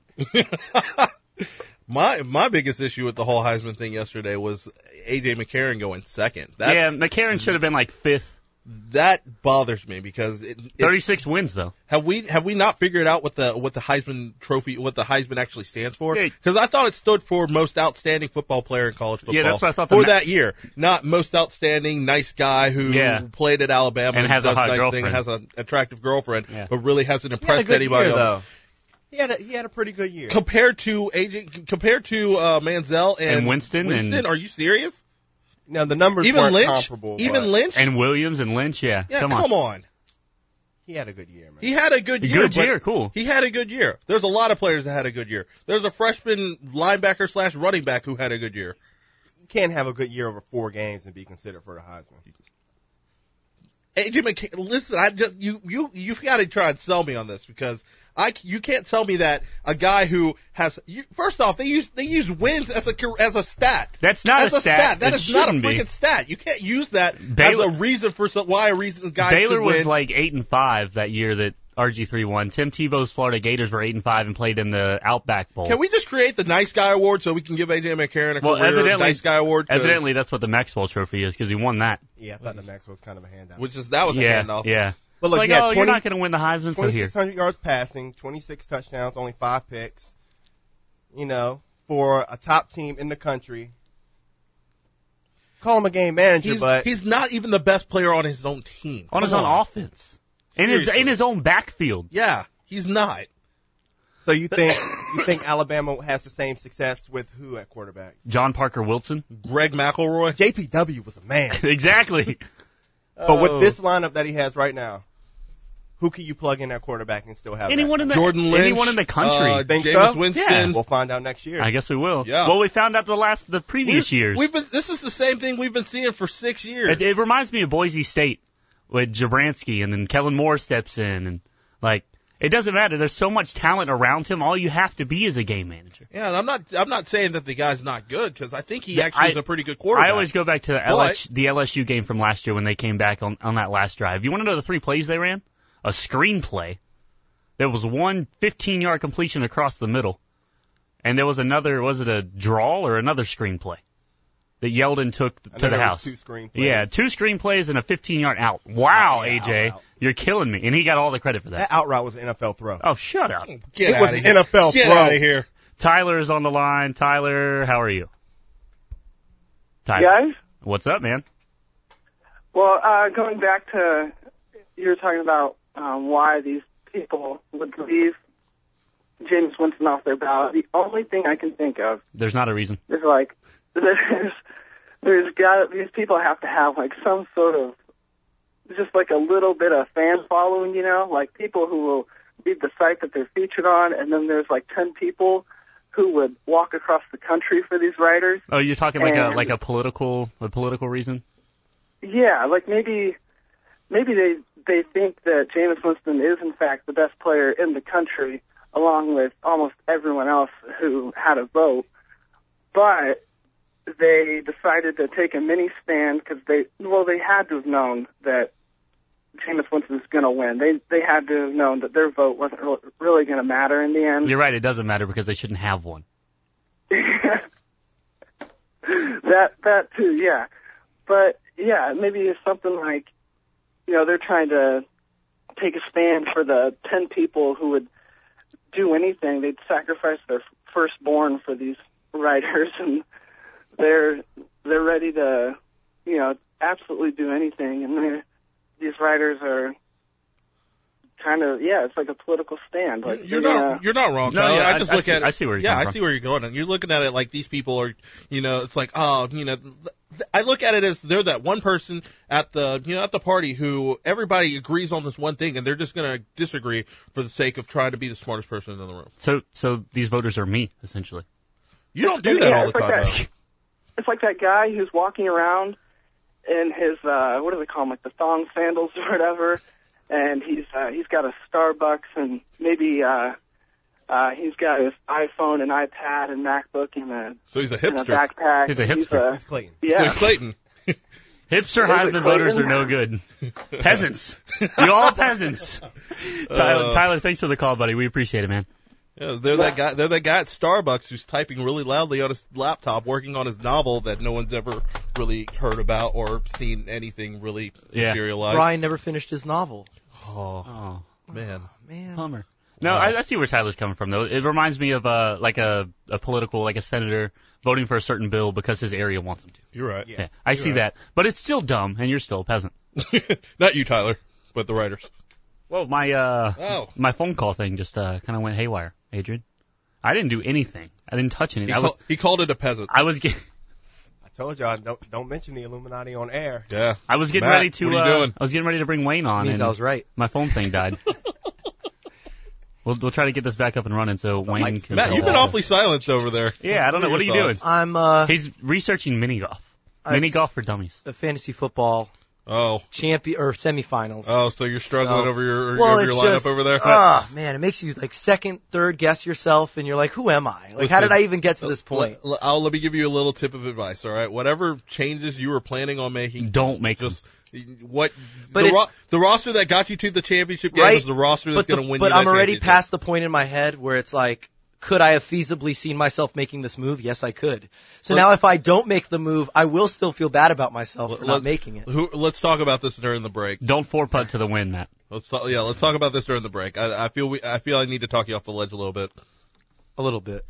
My biggest issue with the whole Heisman thing yesterday was A.J. McCarron going second. Yeah, McCarron should have been like fifth. That bothers me because 36 wins though. have we not figured out what the Heisman Trophy, what the Heisman actually stands for? Yeah. Because I thought it stood for most outstanding football player in college football. Yeah, that's what I thought. For that year, not most outstanding nice guy who Yeah. played at Alabama And has a does hot nice girlfriend. thing and has an attractive girlfriend, Yeah. but really hasn't He had a impressed good anybody year, else. though. He had a pretty good year. Compared to Manziel and Winston and- are you serious? Now the numbers Even weren't Lynch, comparable. even but Lynch, And Williams and Lynch, yeah. yeah, come on. he had a good year, man. He had a good year. Good but year, cool. He had a good year. There's a lot of players that had a good year. There's a freshman linebacker / running back who had a good year. You can't have a good year over 4 games and be considered for the Heisman. AJ McCarron, listen, you've got to try and sell me on this because you can't tell me that a guy who has first off they use wins as a stat. That's not as a stat. That It is not a shouldn't be. freaking stat. You can't use that Baylor- as a reason for why a guy Baylor should was win. like 8-5 that year that RG3 won. Tim Tebow's Florida Gators were 8-5 and played in the Outback Bowl. Can we just create the nice guy award so we can give AJ McCarron a career nice guy award? 'Cause- Evidently, that's what the Maxwell Trophy is because he won that. Yeah, I thought the Maxwell was kind of a handout. that was a Yeah, handoff. yeah. But look, Like, he had oh, you're not going to win the Heisman, so here. 2,600 yards passing, 26 touchdowns, only 5 picks. You know, for a top team in the country. Call him a game manager, but he's not even the best player on his own team. On his Come own offense. In his own backfield. Yeah, he's not. so you think Alabama has the same success with who at quarterback? John Parker Wilson. Greg McElroy. JPW was a man. Exactly. But with this lineup that he has right now, who can you plug in at quarterback and still have Anyone in the Jordan Lynch, anyone in the country. Think Jameis so? Winston. Yeah. We'll find out next year. I guess we will. Yeah. Well, we found out the previous years. This is the same thing we've been seeing for 6 years. It reminds me of Boise State with Jabransky, and then Kellen Moore steps in, and like it doesn't matter. There's so much talent around him. All you have to be is a game manager. Yeah, and I'm not saying that the guy's not good because I think he actually is a pretty good quarterback. I always go back to the LSU game from last year when they came back on that last drive. You want to know the 3 plays they ran? A screenplay. There was one 15-yard completion across the middle, and there was another. Was it a draw or another screenplay that Yeldon took to the house? 2 screenplays. Yeah, 2 screenplays and a 15-yard out. Wow, Yeah, AJ, out. you're killing me. And he got all the credit for that. That out route was an NFL throw. Oh, shut up. Get It out was of an here. NFL Get throw. out of here. Tyler is on the line. Tyler, how are you? Tyler. Guys? What's up, man? Well, going back to, you were talking about why these people would leave Jameis Winston off their ballot. The only thing I can think of There's not a reason. is like, these people have to have like some sort of, just like a little bit of fan following, you know, like people who will read the site that they're featured on, and then there's like 10 people who would walk across the country for these writers. Oh, you're talking like And- a political reason? Yeah, like maybe they think that Jameis Winston is in fact the best player in the country, along with almost everyone else who had a vote. But they decided to take a mini stand because they had to have known that Jameis Winston was going to win. They had to have known that their vote wasn't really going to matter in the end. You're right. It doesn't matter because they shouldn't have one. That too, yeah. But yeah, maybe it's something like, you know, they're trying to take a stand for the 10 people who would do anything. They'd sacrifice their firstborn for these writers, and they're ready to, you know, absolutely do anything. And these writers are kind of, yeah, it's like a political stand. Like You're not wrong, No, Tyler. yeah, I just look at it. I see where you're Yeah, coming I see where you're going. And you're looking at it like these people are, you know, it's like, oh, you know, I look at it as they're that one person at the party who everybody agrees on this one thing, and they're just going to disagree for the sake of trying to be the smartest person in the room. So these voters are me, essentially. You don't do that all the it's like time, that. It's like that guy who's walking around in his what do they call them, like the thong sandals or whatever, and he's got a Starbucks, and maybe he's got his iPhone and iPad and MacBook So he's a in a hipster. backpack. He's a hipster. It's Clayton. So Yeah. he's Clayton. Hipster Is it Heisman voters are Clayton? no good. Peasants. You all peasants. Tyler, thanks for the call, buddy. We appreciate it, man. Yeah, they're that guy. They're that guy at Starbucks who's typing really loudly on his laptop, working on his novel that no one's ever really heard about or seen anything really materialize. Brian never finished his novel. Oh, man. Bummer. No, I see where Tyler's coming from though. It reminds me of like a political, like a senator voting for a certain bill because his area wants him to. You're right. Yeah, I see that, but it's still dumb, and you're still a peasant. Not you, Tyler, but the writers. Well, my phone call thing just kind of went haywire, Adrian. I didn't do anything. I didn't touch anything. He called it a peasant. I was getting. I told y'all don't mention the Illuminati on air. Yeah. I was getting Matt, ready to. What are you doing? I was getting ready to bring Wayne on, Means and I was right. my phone thing died. We'll try to get this back up and running so Wayne can. Matt, you've been awfully silent over there. Yeah, I don't know. What are you doing? I'm He's researching mini golf. Mini golf for dummies. the fantasy football Oh. champion or semifinals. Oh, so you're struggling over your it's lineup just, over there? Man, it makes you like second, third guess yourself, and you're like, who am I? Like, how Listen, did I even get to this point? Let me give you a little tip of advice, all right? Whatever changes you were planning on making, Don't make just But the roster that got you to the championship game Right, is the roster that's going to win But you that I'm already championship. past the point in my head where it's like, could I have feasibly seen myself making this move? Yes, I could. So now if I don't make the move, I will still feel bad about myself for not making it. Let's talk about this during the break. Don't 4-putt to the win, Matt. Let's talk about this during the break. I feel I need to talk you off the ledge a little bit. A little bit.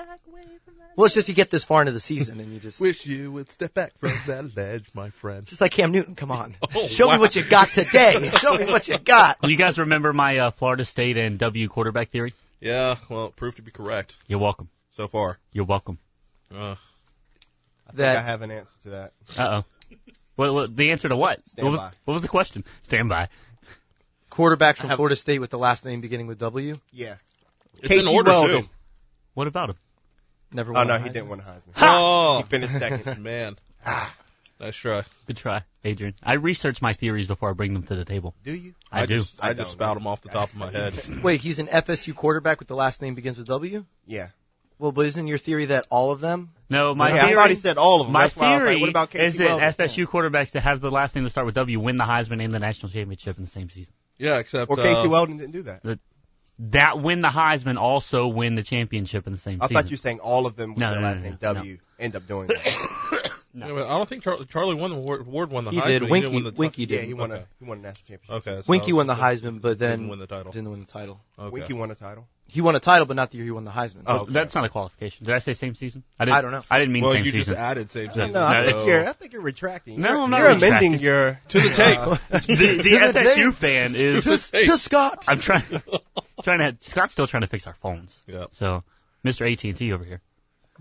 Well, it's just you get this far into the season and you just... Wish you would step back from that ledge, my friend. Just like Cam Newton, come on. Oh, Show me what you got today. Show me what you got. You guys remember my Florida State and W quarterback theory? Yeah, well, it proved to be correct You're welcome. so far. You're welcome. I think That- I have an answer to that. Uh-oh. What, the answer to what? Stand What by. was the question? Stand by. Quarterbacks from Florida State with the last name beginning with W. Yeah. It's Casey in order, Weldon. too. What about him? Never Oh, won. no, a he Heisman. didn't win a Heisman. Oh, He finished second. man. Nice try. Good try, Adrian. I research my theories before I bring them to the table. Do you? I do. I don't just spout know. them off the top of my head. Wait, he's an FSU quarterback with the last name begins with W? Yeah. Well, but isn't your theory that all of them? No, my Yeah, I theory. thought he said all of them. My That's why I was theory like, what about Casey is that Weldon? FSU quarterbacks that have the last name to start with W win the Heisman and the national championship in the same season. Yeah, except Well, Casey Weldon didn't do that. That win the Heisman also win the championship in the same I season. thought you were saying all of them with No, their no, last no, name no, W end up doing that. Yeah, but I don't think Charlie won the Ward won the He Heisman. did. He didn't win the Winky Yeah, did. he won Okay. a national championship. Okay. so Winky I was won the just- Heisman, but then didn't win the title. didn't win the title. Okay. Winky won a title. He won a title, but not the year he won the Heisman. Oh, okay. That's not a qualification. Did I say same season? I don't know. I didn't mean Well, same you season. just added same season. No, I No, think you're retracting. No, I'm not You're retracting. amending your To the tape. the FSU fan is. To Scott. I'm trying to. Scott's still trying to fix our phones. Yeah. So, Mr. AT&T over here.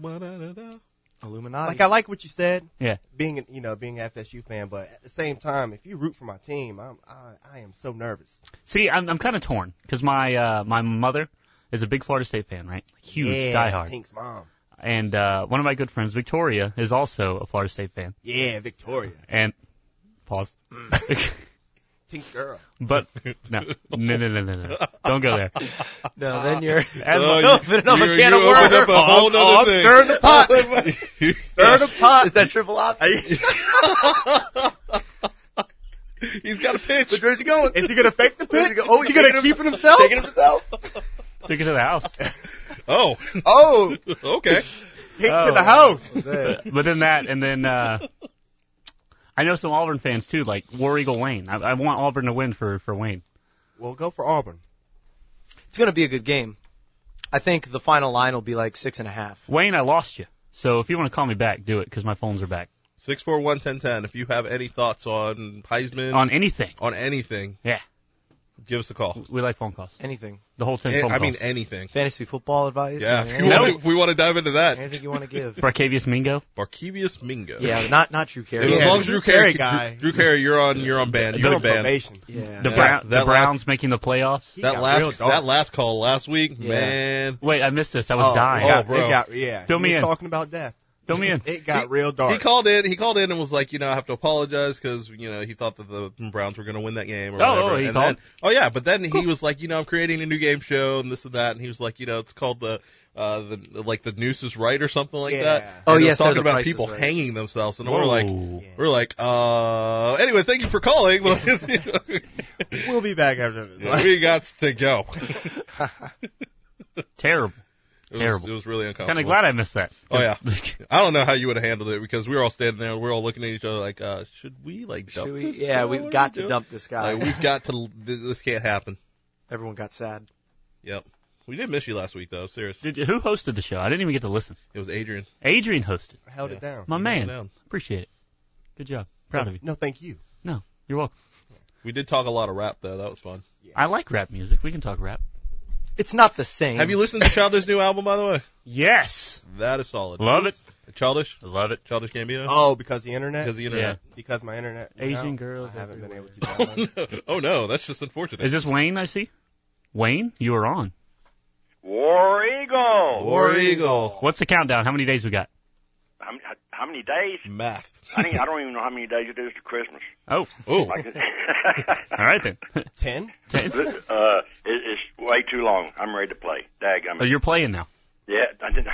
Illuminati. Like I like what you said, Yeah. being an FSU fan, but at the same time, if you root for my team, I am so nervous. See, I'm kind of torn because my mother is a big Florida State fan, right? Huge, Yeah, diehard. Tink's mom. And one of my good friends, Victoria, is also a Florida State fan. Yeah, Victoria. And pause. Tink's girl. But no, don't go there. no, then you're As Oh, my- you can of opened worms. up a whole nother thing. Stir the pot. Stir the pot. Is that triple option? He's got a pitch. Where's he going? Is he gonna fake the Where's pitch? he go? Oh, you gonna keep it himself? Taking himself? Take it to the house. Oh, Oh, okay. take Oh. to the house. But then that, and then I know some Auburn fans too, like War Eagle Wayne. I want Auburn to win for Wayne. Well, go for Auburn. It's going to be a good game. I think the final line will be like 6.5. Wayne, I lost you. So if you want to call me back, do it because my phones are back. 641-1010. If you have any thoughts on Heisman, On anything. on anything, Yeah. give us a call. We like phone calls. Anything. The whole 10 phone I calls. mean anything. Fantasy football advice? Yeah, Anything, if we want to dive into that. anything you want to give. Barcavius Mingo. Barkevius Mingo. Yeah, not Drew Carey. As Yeah, long as the Drew Drew Carey Carey guy. Drew Carey, you're on ban. You're You're on in ban. probation. Yeah. The, Yeah, the that Browns making the playoffs. He That got real last dark. that last call last week, Yeah. man. Wait, I missed this. I was dying. Oh, It bro. got, yeah. Fill He me was in. talking about death. Fill me in. It got real dark. He called in and was like, I have to apologize because, he thought that the Browns were going to win that game or whatever. he and called? but then he was like, I'm creating a new game show and this and that. And he was like, it's called the Noose is Right or something like Yeah. that. Oh, And it was yes, sir, talking The about Price is people Right. hanging themselves. And Whoa. we're like, anyway, thank you for calling. We'll be back after this. We got to go. Terrible. It Terrible. was really uncomfortable. Kind of glad I missed that. Oh yeah. I don't know how you would have handled it because we were all standing there. We're all looking at each other like, should we dump this? Yeah, guy? we've What got are to we dump this guy. doing? We've got to. This can't happen. Everyone got sad. Yep. We did miss you last week though. Seriously. Who hosted the show? I didn't even get to listen. It was Adrian. Adrian hosted. I held it down. My held it man. down. Appreciate it. Good job. Proud of you. No, thank you. No, you're welcome. We did talk a lot of rap though. That was fun. I like rap music. We can talk rap. It's not the same. Have you listened to Childish new album by the way? Yes. That is solid. Love it. Childish. I love it. Childish Gambino. Oh, because the internet? Because of the internet. Because my internet. Asian no, girls I haven't everywhere. been able to download it. Oh no, that's just unfortunate. Is this Wayne I see? Wayne, you are on. War Eagle. War Eagle. What's the countdown? How many days we got? How many days? Math. I don't even know how many days it is to Christmas. Oh. Oh. Like, All right then. 10? it's way too long. I'm ready to play. Oh, you're playing now. Yeah, I did.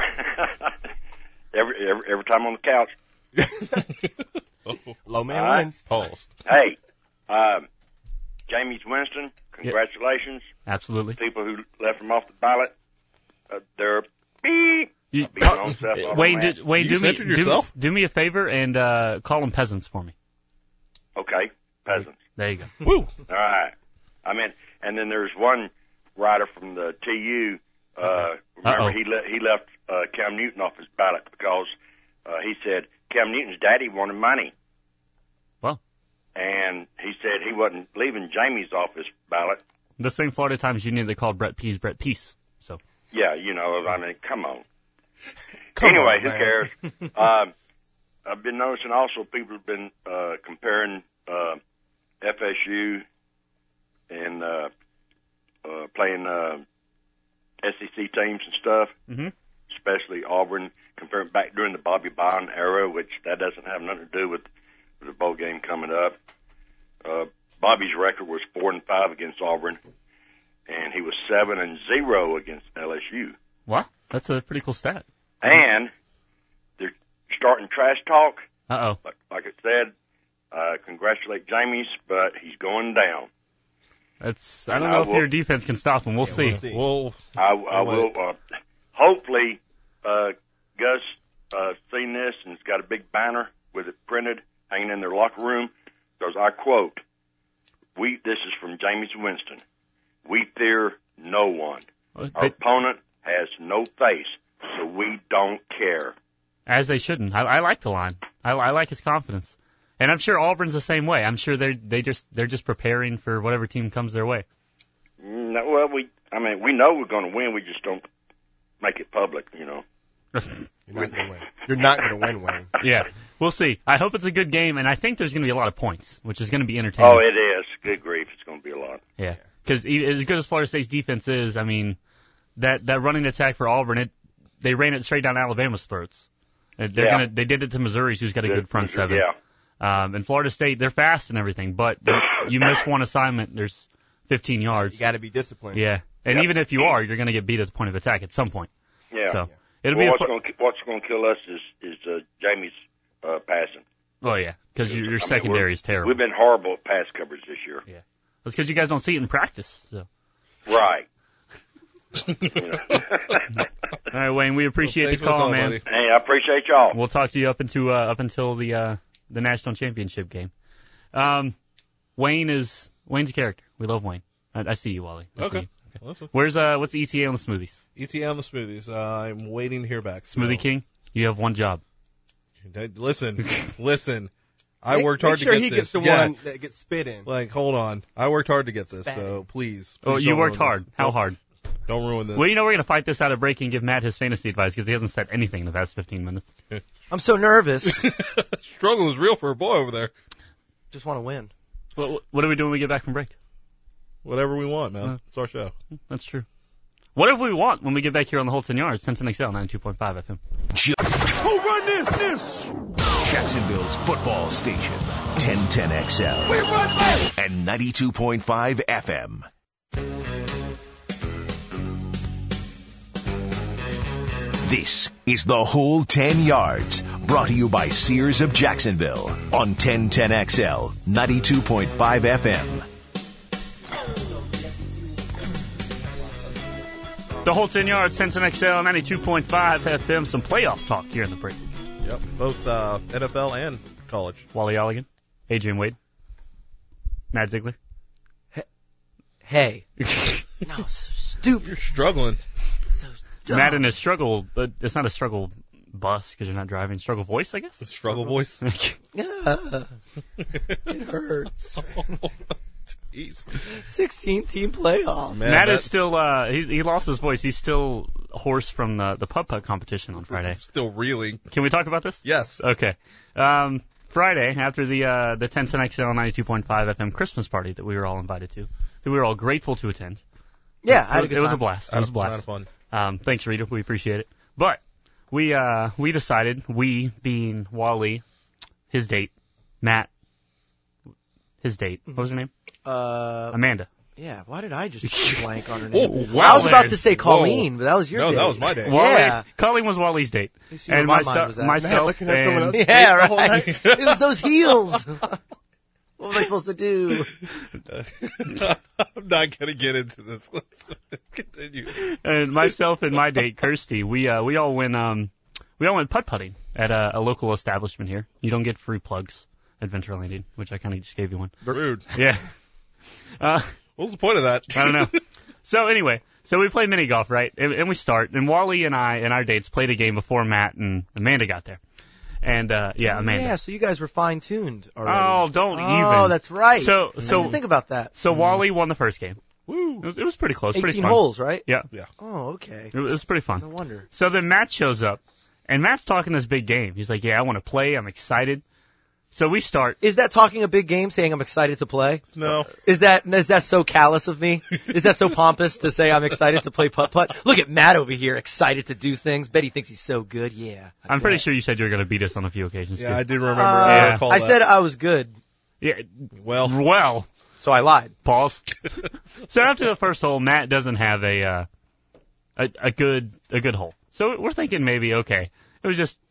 every time on the couch. Low man All right. wins. Pulse. Hey, James Winston, congratulations. Absolutely. People who left him off the ballot, they're beep. You, Beat my own self off Wayne, on that. Wayne, You censored yourself? do me a favor and call them peasants for me. Okay, peasants. There you go. Woo. All right. I mean, and then there's one writer from the TU. Remember, he left Cam Newton off his ballot because he said Cam Newton's daddy wanted money. Well. And he said he wasn't leaving Jamie's off his ballot. The same Florida Times Union they called Brett Pease Brett Peace. So. Yeah, I mean, come on. Come Anyway, on, who man. cares? I've been noticing also people have been comparing FSU and playing SEC teams and stuff, especially Auburn, comparing back during the Bobby Bond era, which that doesn't have nothing to do with the bowl game coming up. Bobby's record was 4-5 against Auburn, and he was 7-0 against LSU. What? That's a pretty cool stat. And they're starting trash talk. Uh-oh. Like I said, congratulate James, but he's going down. I don't know if your defense can stop him. We'll see. We'll see. Well, I will. Hopefully, Gus seen this and it's got a big banner with it printed hanging in their locker room. Because I quote, this is from James Winston. We fear no one. Our opponent has no face, so we don't care. As they shouldn't. I like the line. I like his confidence. And I'm sure Auburn's the same way. I'm sure they're just preparing for whatever team comes their way. No, well, we know we're going to win. We just don't make it public, You're not going to win. You're not going to win, Wayne. Yeah, we'll see. I hope it's a good game, and I think there's going to be a lot of points, which is going to be entertaining. Oh, it is. Good grief, it's going to be a lot. Yeah, because as good as Florida State's defense is, I mean, that running attack for Auburn, they ran it straight down Alabama's throats. They did it to Missouri's, who's got a good front seven. Yeah. And Florida State, they're fast and everything, but you miss one assignment, there's 15 yards. You got to be disciplined. Yeah, and even if you are, you're going to get beat at the point of attack at some point. Yeah. So it'll well, be what's going to kill us is Jamie's passing. Oh yeah, because your secondary is terrible. We've been horrible at pass coverage this year. Yeah, that's because you guys don't see it in practice. So. Right. All right, Wayne, we appreciate the call, man. Buddy. Hey, I appreciate y'all. We'll talk to you up until the national championship game. Wayne's a character. We love Wayne. I see you, Wally. I see you. Okay. What's the ETA on the smoothies? ETA on the smoothies. I'm waiting to hear back. Smoothie King, you have one job. Listen. I worked hard to get this. Make sure he gets the one that gets spit in. Like, hold on. I worked hard to get this, Spat. so please. Oh, you don't worked ruin hard. this. How hard? Don't ruin this. Well, we're going to fight this out of break and give Matt his fantasy advice because he hasn't said anything in the past 15 minutes. I'm so nervous. Struggle is real for a boy over there. Just want to win. What do we do when we get back from break? Whatever we want, man. It's our show. That's true. Whatever we want when we get back here on the Holton Yards, Cincinnati XL 92.5 FM. Who run this? Jacksonville's football station, 1010XL. We run this. And 92.5 FM. This is the Whole 10 Yards, brought to you by Sears of Jacksonville on 1010XL, 92.5 FM. The whole 10 yards, Sensen XL 92.5 FM. Some playoff talk here in the break. Yep, both NFL and college. Wally Olligan, Adrian Wade, Matt Ziegler. Hey. No, so stupid. You're struggling. So dumb. Matt in his struggle, but it's not a struggle bus because you're not driving. Struggle voice, I guess. The struggle voice. Yeah. It hurts. Jeez. 16-team playoff. Man, Matt that- is still, he lost his voice. He's still hoarse from the putt-putt competition on Friday. Still reeling. Can we talk about this? Yes. Okay. Friday, after the Tencent XL 92.5 FM Christmas party that we were all invited to, that we were all grateful to attend. Yeah, I had a good It was time. a blast. It was a Lot blast. of fun. Thanks, Rita. We appreciate it. But we decided, we being Wally, his date, Matt, his date. What was her name? Amanda. Yeah, why did I just blank on her Oh, name? wow. I was about there. to say Colleen, but that was your No, date. that was my day. Wally, Yeah. Colleen was Wally's date. You see where And my mind was at. Matt myself looking at someone and else. Yeah, the whole right. night. It was those heels. What was I supposed to do? I'm not gonna get into this. Let's continue. and myself and my date Kirsty, we all went putt putting at a local establishment here. You don't get free plugs at Venture Landing, which I kind of just gave you one. Rude. Yeah. What was the point of that? I don't know. So anyway, so we play mini golf, right? And we start, and Wally and I and our dates played a game before Matt and Amanda got there. And yeah, Amanda. Yeah, so you guys were fine-tuned already. Oh, don't even. Oh, that's right. So I didn't think about that. So Wally won the first game. Woo. It was pretty close, pretty 18 fun. holes, right? Yeah. Oh, okay. It was pretty fun. No wonder. So then Matt shows up, and Matt's talking this big game. He's like, yeah, I want to play. I'm excited. So we start. Is that talking a big game, saying I'm excited to play? No. Is that so callous of me? Is that so pompous to say I'm excited to play putt-putt? Look at Matt over here, excited to do things. Bet he thinks he's so good. Yeah. I'm pretty sure you said you were going to beat us on a few occasions. Yeah, too. I did remember. Yeah. I recall I that. said I was good, Yeah. Well, so I lied. Pause. So after the first hole, Matt doesn't have a good hole. So we're thinking maybe okay. It was just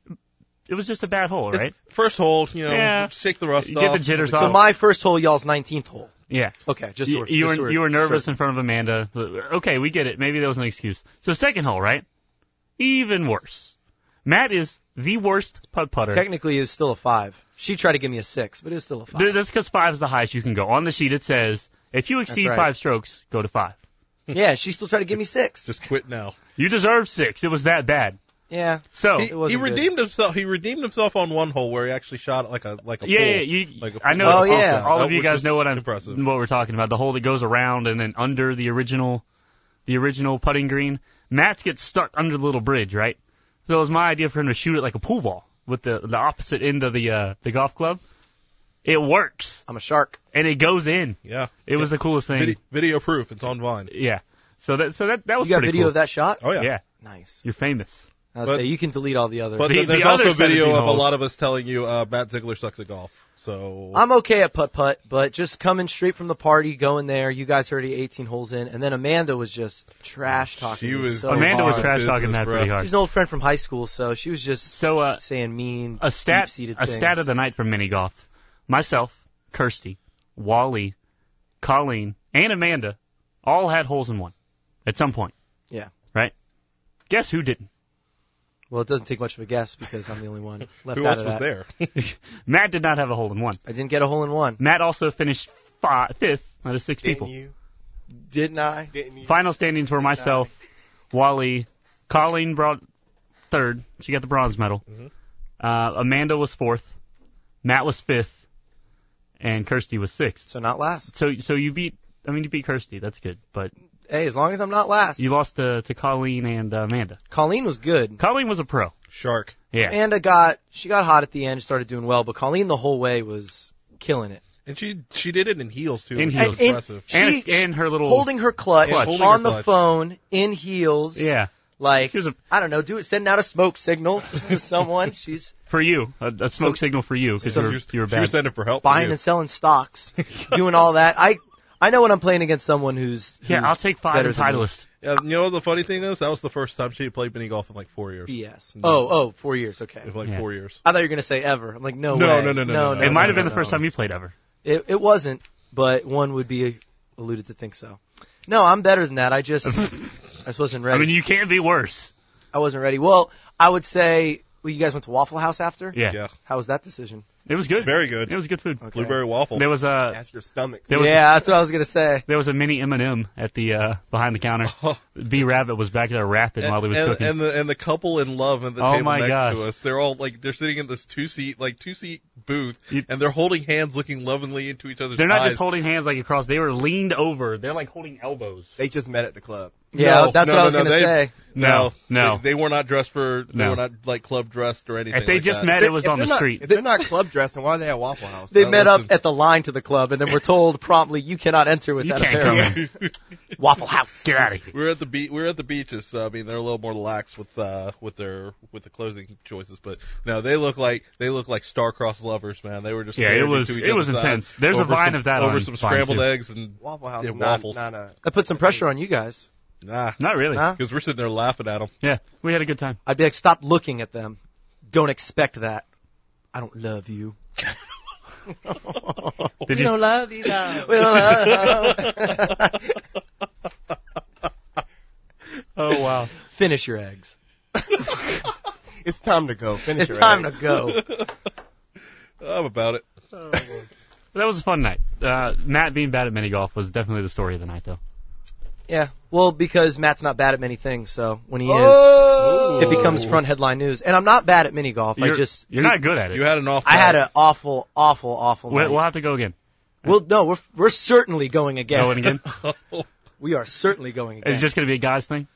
a bad hole, right? it's first hole, Yeah. shake the rust You off. get the jitters So off. my first hole, y'all's 19th hole. Yeah. Okay, just so You we're- were nervous sure. in front of Amanda. Okay, we get it. Maybe that was an excuse. So second hole, right? Even worse. Matt is the worst putt putter. Technically, it was still a 5. She tried to give me a 6, but it was still a 5. That's because 5 is the highest you can go. On the sheet it says if you exceed That's right. 5 strokes, go to 5. Yeah, she still tried to give me 6. Just quit now. You deserve 6. It was that bad. Yeah. So He wasn't good. redeemed himself. He redeemed himself on one hole where he actually shot it like a yeah, pool. you. Like a I know. pool. Oh, yeah. All of you Which guys was know what impressive. we're talking about. The hole that goes around and then under the original putting green. Matt gets stuck under the little bridge, right? So it was my idea for him to shoot it like a pool ball with the opposite end of the golf club. It works I'm a shark. and it goes in. Yeah. It was the coolest thing. Video proof. It's on Vine. Yeah. So that was You got pretty video cool. of that shot? Oh yeah. Yeah. Nice. You're famous. I'll But- say you can delete all the others. But The- there's the also other 17 video of a holes. lot of us telling you Matt Ziegler sucks at golf. So I'm okay at putt-putt, but just coming straight from the party, going there, you guys already 18 holes in, and then Amanda was just trash talking. She me was- so Amanda was hard. trash talking business, that bro. pretty hard. She's an old friend from high school, so she was just So saying mean, a stat deep-seated a things. stat of the night from mini golf. Myself, Kirsty, Wally, Colleen, and Amanda all had holes in one at some point. Yeah. Right? Guess who didn't? Well, it doesn't take much of a guess because I'm the only one left who out else of was that. there? Matt did not have a hole in one. I didn't get a hole in one, Matt also finished fifth out of 6 Didn't people. you? didn't I? Didn't you? Final standings were myself, Wally, Colleen brought third. She got the bronze medal. Amanda was fourth. Matt was fifth. And Kirsty was sixth. So not last. So you beat Kirsty. That's good. But Hey, as long as I'm not last. you lost to Colleen and Amanda. Colleen was good. Colleen was a pro. Shark. Yeah. Amanda she got hot at the end, started doing well, but Colleen the whole way was killing it. And she did it in heels too. In which heels. was And- impressive. She- and her little Holding her clutch, Yeah, holding on her the clutch. phone, in heels. Yeah. Like, She was I don't know, sending out a smoke signal to someone. She's for you. A smoke signal for you because So you were she was bad. sending for help. for buying you. and selling stocks, doing all that. I know when I'm playing against someone who's Yeah, I'll take 5 better in than me. Titleist. Yeah, you know what the funny thing is? That was the first time she had played mini golf in like 4 years. BS. Oh, 4 years. Okay. It was like Yeah. 4 years. I thought you were gonna say ever. I'm like, no No, way. no. It might have been no, the first no. time you played ever. It wasn't, but one would be alluded to think so. No, I'm better than that. I just just wasn't I ready. mean, you can't be worse. I wasn't ready. Well, I would say, you guys went to Waffle House after? Yeah. Yeah. How was that decision? It was good. Very good. It was good food. Okay. Blueberry waffle. There was a Ask your stomachs. There was- Yeah, that's what I was going to say. there was a mini M&M at the behind the counter. B Rabbit was back there rapping while he was cooking. And the couple in love at the Oh table my next gosh. to us. They're all like they're sitting in this two seat booth, You- and they're holding hands, looking lovingly into each other's They're not eyes. just holding hands like across. They were leaned over. They're like holding elbows. They just met at the club. Yeah, No, that's no, what I no, was no, going to they- say. No. They were not dressed for. They No. were not like club dressed or anything. If they like just that. met, it was If on the they're not- street. If they're not club dressing, why are they at Waffle House? They Oh, met up listen. at the line to the club, and then were told promptly, you cannot enter with You that can't apparel. come in. Waffle House. Get out of here. We're at the beaches, so I mean they're a little more lax with the closing choices, but no, they look like star-crossed lovers, man. They were just Yeah, it staring was- into each it was other's intense. eyes There's a over vine some- of that over on some Vine, scrambled too. eggs and Waffle House yeah, is waffles. not a. That put some pressure on you guys. Nah, Not really. Huh? because we're sitting there laughing at them. Yeah, we had a good time. I'd be like, stop looking at them. Don't expect that. I don't love you. Did you? love you, though. We don't love Oh wow. Finish your eggs. It's time to go. Finish It's your time eggs. to go. I'm about it. That was a fun night. Matt being bad at mini golf was definitely the story of the night, though. Yeah, well, because Matt's not bad at many things, so when he Oh! is, it becomes front headline news. And I'm not bad at mini golf. You're not good at it. You had an off. I had an awful night. We'll have to go again. No, we're certainly going again. Going again. We are certainly going again. It's just going to be a guys thing.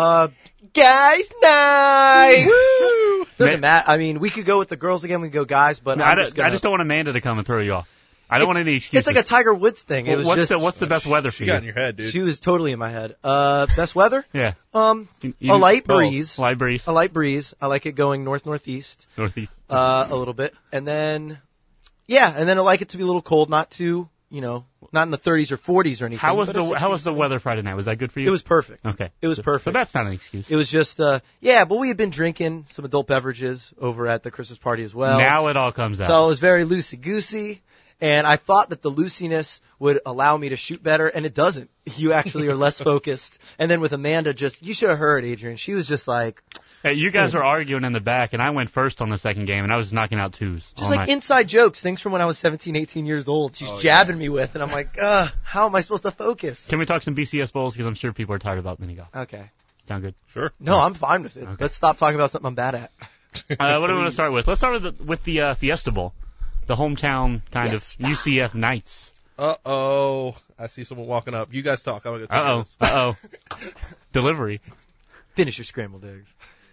Guys night. Woo! Doesn't matter. I mean, we could go with the girls again. We could go guys, but I I'm just gonna, just don't want Amanda to come and throw you off. I don't want any excuses. It's like a Tiger Woods thing. It was what's the best weather for She you? got in your head, dude. She was totally in my head. Best weather? Yeah. A light Balls. breeze. Light breeze. A light breeze. I like it going northeast. Northeast. A little bit. And then I like it to be a little cold, not too, not in the 30s or 40s or anything. How was but a 60s. the weather Friday night? Was that good for you? It was perfect. Okay. It was So perfect. that's not an excuse. It was just, but we had been drinking some adult beverages over at the Christmas party as well. Now it all comes out. So it was very loosey-goosey, and I thought that the loosiness would allow me to shoot better, and it doesn't. You actually are less focused. And then with Amanda, you should have heard Adrian. She was just like, Hey, you guys were arguing in the back, and I went first on the second game, and I was knocking out twos. just all like night. inside jokes, things from when I was 17, 18 years old. She's jabbing me with, and I'm like, how am I supposed to focus? Can we talk some BCS bowls? Because I'm sure people are tired about mini golf. Okay. Sound good? Sure. No, I'm fine with it. Okay. Let's stop talking about something I'm bad at. What do we want to start with? Let's start with the Fiesta Bowl, the hometown kind Fiesta. of UCF Knights. Uh-oh. I see someone walking up. You guys talk. I'm going to go take this. Uh-oh. Delivery. Finish your scrambled eggs.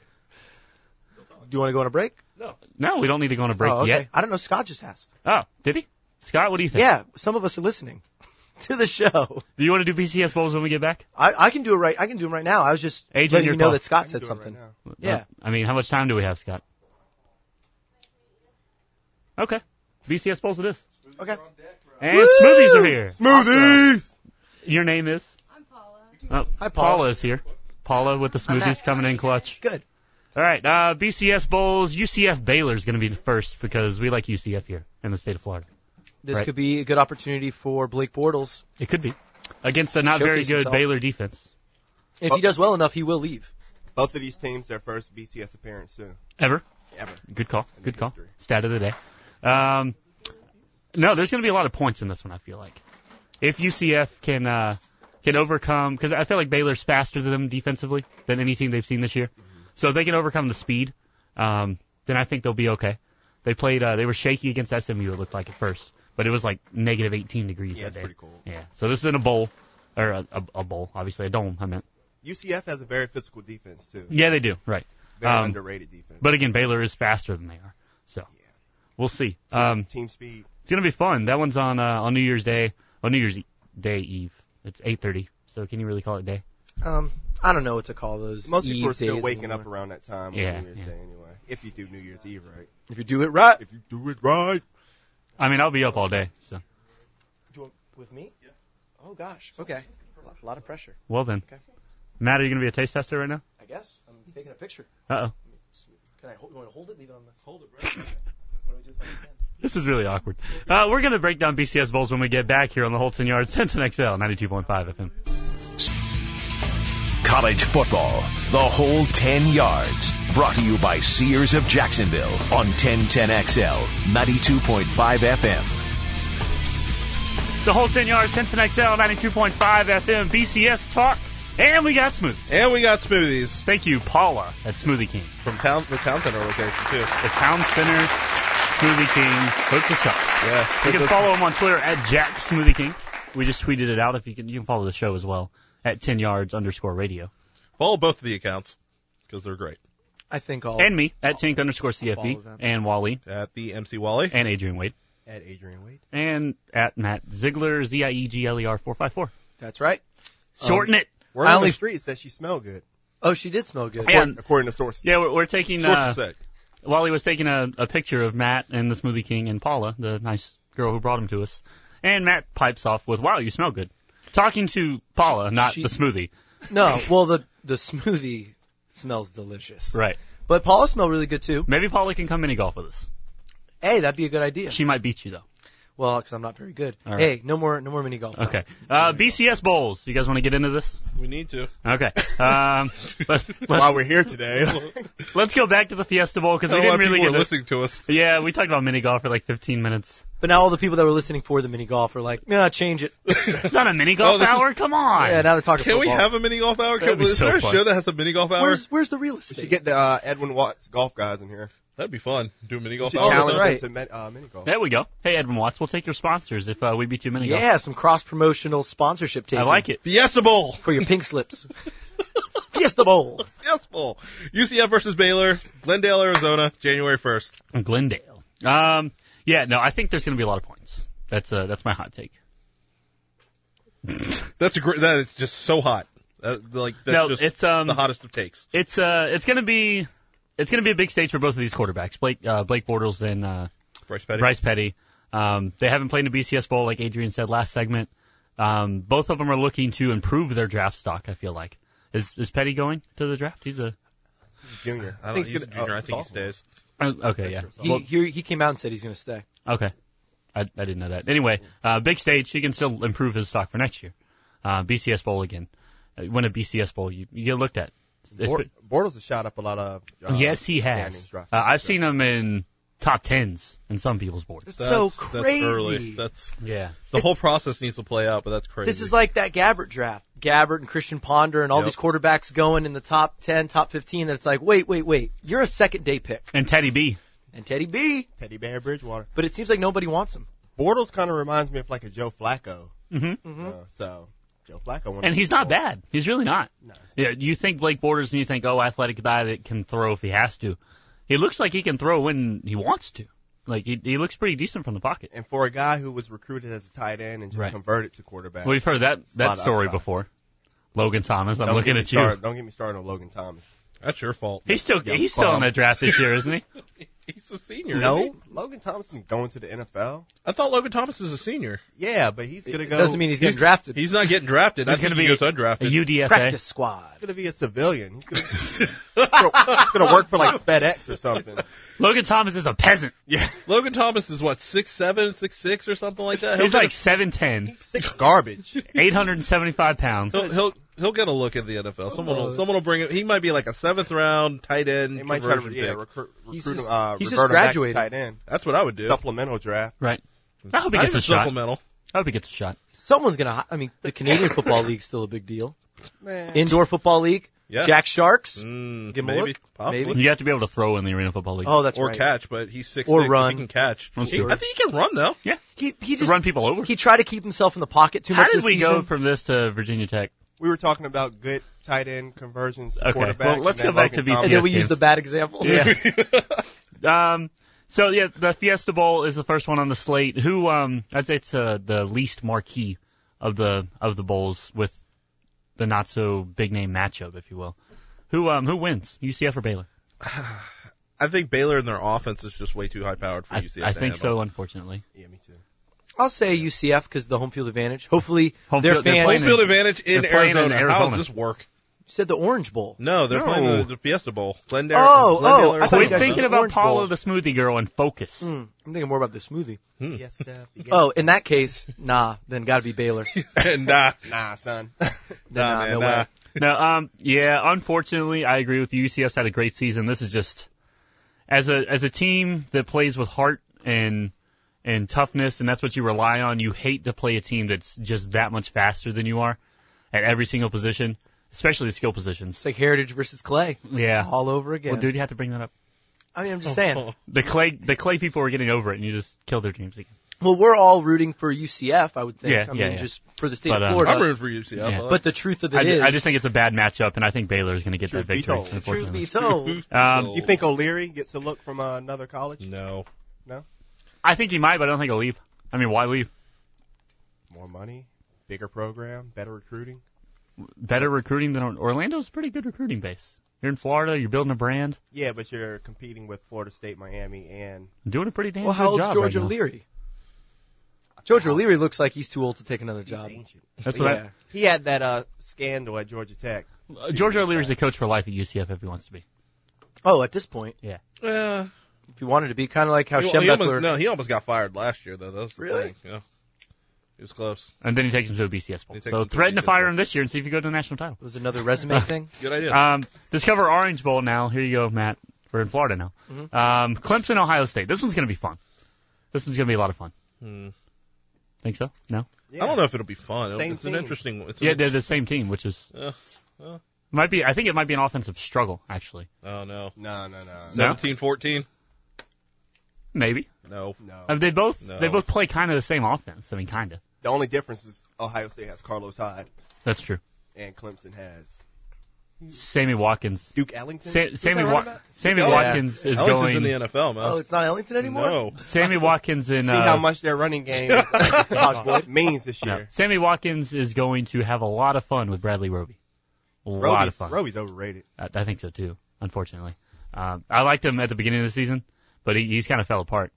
Do you want to go on a break? No, we don't need to go on a break Oh, okay. yet. I don't know. Scott just asked. Oh, did he? Scott, what do you think? Yeah, some of us are listening to the show. Do you want to do BCS Bowls when we get back? I can do it right. I can do them right now. I was just Adrian, letting your you know call. that Scott I can said do it something. right now. Yeah. I mean, how much time do we have, Scott? Okay. BCS Bowls it is. Okay. And smoothies are here. Smoothies. Your name is? I'm Paula. Oh, Hi, Paula. Paula is here. Paula with the smoothies coming in clutch. Good. All right, BCS Bowls, UCF Baylor is going to be the first because we like UCF here in the state of Florida. This Right. could be a good opportunity for Blake Bortles. It could be. Against a not very Showcase good himself. Baylor defense. If he does well enough, he will leave. Both of these teams, their first BCS appearance too. Ever. Ever. Good call. In Good call. history. Stat of the day. No, there's going to be a lot of points in this one, I feel like. If UCF can overcome, because I feel like Baylor's faster than them defensively than any team they've seen this year. So if they can overcome the speed, then I think they'll be okay. They were shaky against SMU, it looked like at first, but it was like negative 18 degrees Yeah, that it's day. pretty cold. Yeah. So this is in a bowl, or a bowl, obviously, a dome, I meant. UCF has a very physical defense too. Yeah, they do, right. Very underrated defense. But again, Baylor is faster than they are. So we'll see. Team speed. It's gonna be fun. That one's on New Year's Day. On New Year's Day Eve. It's 8:30. So can you really call it day? I don't know what to call those. Most people are still days waking anymore. up around that time Yeah, on New Year's yeah. Day anyway. If you do New Year's Eve right. If you do it right. If you do it right. I mean, I'll be up all day. So Do you want with me? Yeah. Oh gosh. Okay. A lot of pressure. well then. Okay. Matt, are you gonna be a taste tester right now? I guess. I'm taking a picture. Uh-oh. Can I hold? You want to hold it? Leave it on the. Hold it. Right. What do I do with my hand? This is really awkward. We're gonna break down BCS Bowls when we get back here on the Holton Yards, Centon XL 92.5 FM. College football, the whole 10 yards. Brought to you by Sears of Jacksonville on 1010XL, 92.5 FM. The whole 10 yards, 1010XL, 92.5 FM, BCS Talk, and we got smoothies. And we got smoothies Thank you, Paula at Smoothie King. from the Town Center location too. The Town Center Smoothie King hooked us up. Yeah, You can follow him on Twitter at Jack Smoothie King. We just tweeted it out. If you can follow the show as well at 10yards_radio. follow both of the accounts because they're great. I think all. And me at Tink_CFB Follow them. and Wally At the MC Wally. and Adrian Wade At Adrian Wade. and at Matt Ziegler ZIEGLER 454. That's right. Shorten it. Word I on only- the street says she smelled good, Oh, she did smell good. And according to sources. yeah, we're taking Sources say. Wally was taking a picture of Matt and the Smoothie King and Paula, the nice girl who brought him to us. And Matt pipes off with, "Wow, you smell good." Talking to Paula, not She- the smoothie. No, well, the smoothie smells delicious. Right. But Paula smelled really good too. Maybe Paula can come mini golf with us. Hey, that'd be a good idea. She might beat you though. Well, because I'm not very good. All right. Hey, no more mini golf. time. Okay. BCS bowls. You guys want to get into this? We need to. Okay. That's why we're here today. Let's go back to the Fiesta Bowl because I we don't know didn't why really people get are this. listening to us. Yeah, we talked about mini golf for like 15 minutes. But now all the people that were listening for the mini golf are like, nah, change it. It's not a mini golf this is- hour. Come on. Yeah, now they're talking Can we football. have a mini golf hour? That'd be Is so there a fun. show that has a mini golf hour? Where's the real We should estate? get the Edwin Watts golf guys in here. That'd be fun. Do a mini We golf should hour. challenge right. them to mini golf. There we go. Hey, Edwin Watts, we'll take your sponsors if we beat you mini golf. Yeah, some cross-promotional sponsorship taking. I like it. Fiesta Bowl. For your pink slips. Fiesta Bowl. Fiesta Bowl. UCF versus Baylor, Glendale, Arizona, January 1st. Glendale. Yeah, no, I think there's going to be a lot of points. That's my hot take. That's a great. That is just so hot. That's No, just it's, the hottest of takes. It's going to be a big stage for both of these quarterbacks, Blake Bortles and Bryce Petty. They haven't played in a BCS Bowl, like Adrian said last segment. Both of them are looking to improve their draft stock, I feel like. Is Petty going to the draft? He's a Junior. I don't, he's a junior. I think he stays. okay, yeah. He came out and said he's going to stay. Okay. I didn't know that. Anyway, big stage. He can still improve his stock for next year. BCS Bowl again. Win a BCS Bowl, you get looked at. Bortles has shot up a lot of. Yes, he standings has. draft. I've seen him in top 10s in some people's boards. It's so That's crazy. early. That's Yeah. the whole process needs to play out, but that's crazy. This is like that Gabbert draft. Gabbert and Christian Ponder and all Yep. these quarterbacks going in the top 10, top 15. That it's like, wait. You're a second day pick. And Teddy B. And Teddy B. Teddy Bear Bridgewater. But it seems like nobody wants him. Bortles kind of reminds me of like a Joe Flacco. Mm-hmm. So Joe Flacco. won And the he's Super not Bowl. bad. He's really not. No. Yeah, you think Blake Bortles and you think, athletic guy that can throw if he has to. He looks like he can throw when he wants to. Like, he looks pretty decent from the pocket. And for a guy who was recruited as a tight end and just Right. converted to quarterback. We've heard that lot of story upside. before. Logan Thomas, I'm Don't looking get me at you. started- Don't get me started on Logan Thomas. That's your fault. He's still Young he's still in bum. that draft this year, isn't he? He's a senior. isn't No, he? Logan Thomas isn't going to the NFL. I thought Logan Thomas is a senior. Yeah, but he's gonna go. Doesn't mean he's getting drafted. He's not getting drafted. He's I think gonna he be goes undrafted. a UDFA. Practice squad. He's gonna be a civilian. He's gonna work for like FedEx or something. Logan Thomas is a peasant. Yeah, Logan Thomas is what, 6'7", 6'6", or something like that. He's He'll like get 7'10", he's sick garbage. 875 pounds. he'll get a look at the NFL. Someone will bring him. He might be like a 7th round tight end. They might try to conversion pick. recruit He's him. just Revert just him back to graduated. tight end. That's what I would do. Supplemental draft. Right. I hope he Not gets even a shot. supplemental. I hope he gets a shot. Someone's gonna. I mean, the Canadian Football League's still a big deal. Man. Indoor Football League. Yeah. Jack Sharks. Give him a Maybe, look. possibly. Maybe. You have to be able to throw in the Arena Football League. Oh, that's Or right. catch, but he's 6'6", Or so run. he can catch. That's I true. think he can run though. Yeah. He To just run people over. he tried to keep himself in the pocket too How much did this we season. go from this to Virginia Tech? We were talking about good tight end conversions. Okay, Quarterback. well, let's and then go back Logan to BCS. Thomas. And then we games. used the bad example. Yeah. So yeah, the Fiesta Bowl is the first one on the slate. Who I'd say it's the least marquee of the bowls with the not so big name matchup, if you will. Who wins? UCF or Baylor? I think Baylor and their offense is just way too high powered for UCF. I to think handle. so, unfortunately. Yeah, me too. I'll say UCF because the home field advantage. Hopefully, Home their field- they're fans. playing Home field advantage in They're playing in Arizona. How Arizona. does this work? said the Orange Bowl. No, they're No. playing the Fiesta Bowl. Glendale. Oh, Glendale, I thought you Arizona. Quit guys thinking said about Orange Paula Bowl. the smoothie girl and focus. I'm thinking more about the smoothie. Fiesta. Oh, in that case, nah. Then got to be Baylor. And Nah, son. nah, man, no nah. way. No, yeah, unfortunately, I agree with you. UCF's had a great season. This is just, as a team that plays with heart and toughness, and that's what you rely on, you hate to play a team that's just that much faster than you are at every single position, especially the skill positions. It's like Heritage versus Clay. Yeah. All over again. Well, dude, you have to bring that up. I mean, I'm just saying. The Clay people are getting over it, and you just kill their teams again. Well, we're all rooting for UCF, I would think. Yeah, I mean, yeah. just for the state But, of Florida. I'm rooting for UCF. Yeah. But the truth of it is, I just think it's a bad matchup, and I think Baylor is going to get that Truth be victory. told. truth Unfortunately. be told, You think O'Leary gets a look from another college? No. I think he might, but I don't think he'll leave. I mean, why leave? More money, bigger program, better recruiting. Better recruiting than Orlando's a pretty good recruiting base. You're in Florida, you're building a brand, Yeah, but you're competing with Florida State, Miami, and doing a pretty damn well, good how old's job George right now. O'Leary? George O'Leary looks like he's too old to take another he's job. ancient. That's what Yeah. He had that scandal at Georgia Tech. George O'Leary's the coach for life at UCF if he wants to be. Oh, at this point, Yeah. if you wanted to be, kind of like how He Schembechler. he almost got fired last year, though. That's the Really? thing. Yeah. He was close. And then he takes him to a BCS bowl. He takes So him to a threaten to BCS fire bowl. him this year and see if you go to the national title. Was another resume thing? Good idea. Discover Orange Bowl now. Here you go, Matt. We're in Florida now. Mm-hmm. Clemson, Ohio State. This one's going to be fun. This one's going to be a lot of fun. Hmm. Think so? No? Yeah. I don't know if it'll be fun. Same It's an team. interesting. It's Yeah, they're the same team, which is might be. I think it might be an offensive struggle actually. Oh no. No. 17-14. Maybe. No. No. They both No. play kind of the same offense. I mean, kind of. The only difference is Ohio State has Carlos Hyde, That's true. and Clemson has Sammy Watkins. Duke Ellington. Sammy Is that right? Sammy Yeah. Watkins is Ellington's going. in the NFL, man. Oh, it's not Ellington anymore? No. Sammy Watkins in. See how much their running game means this no. year. Sammy Watkins is going to have a lot of fun with Bradley Roby. A lot of fun. Roby's overrated. I think so too. Unfortunately, I liked him at the beginning of the season, but he's kind of fell apart.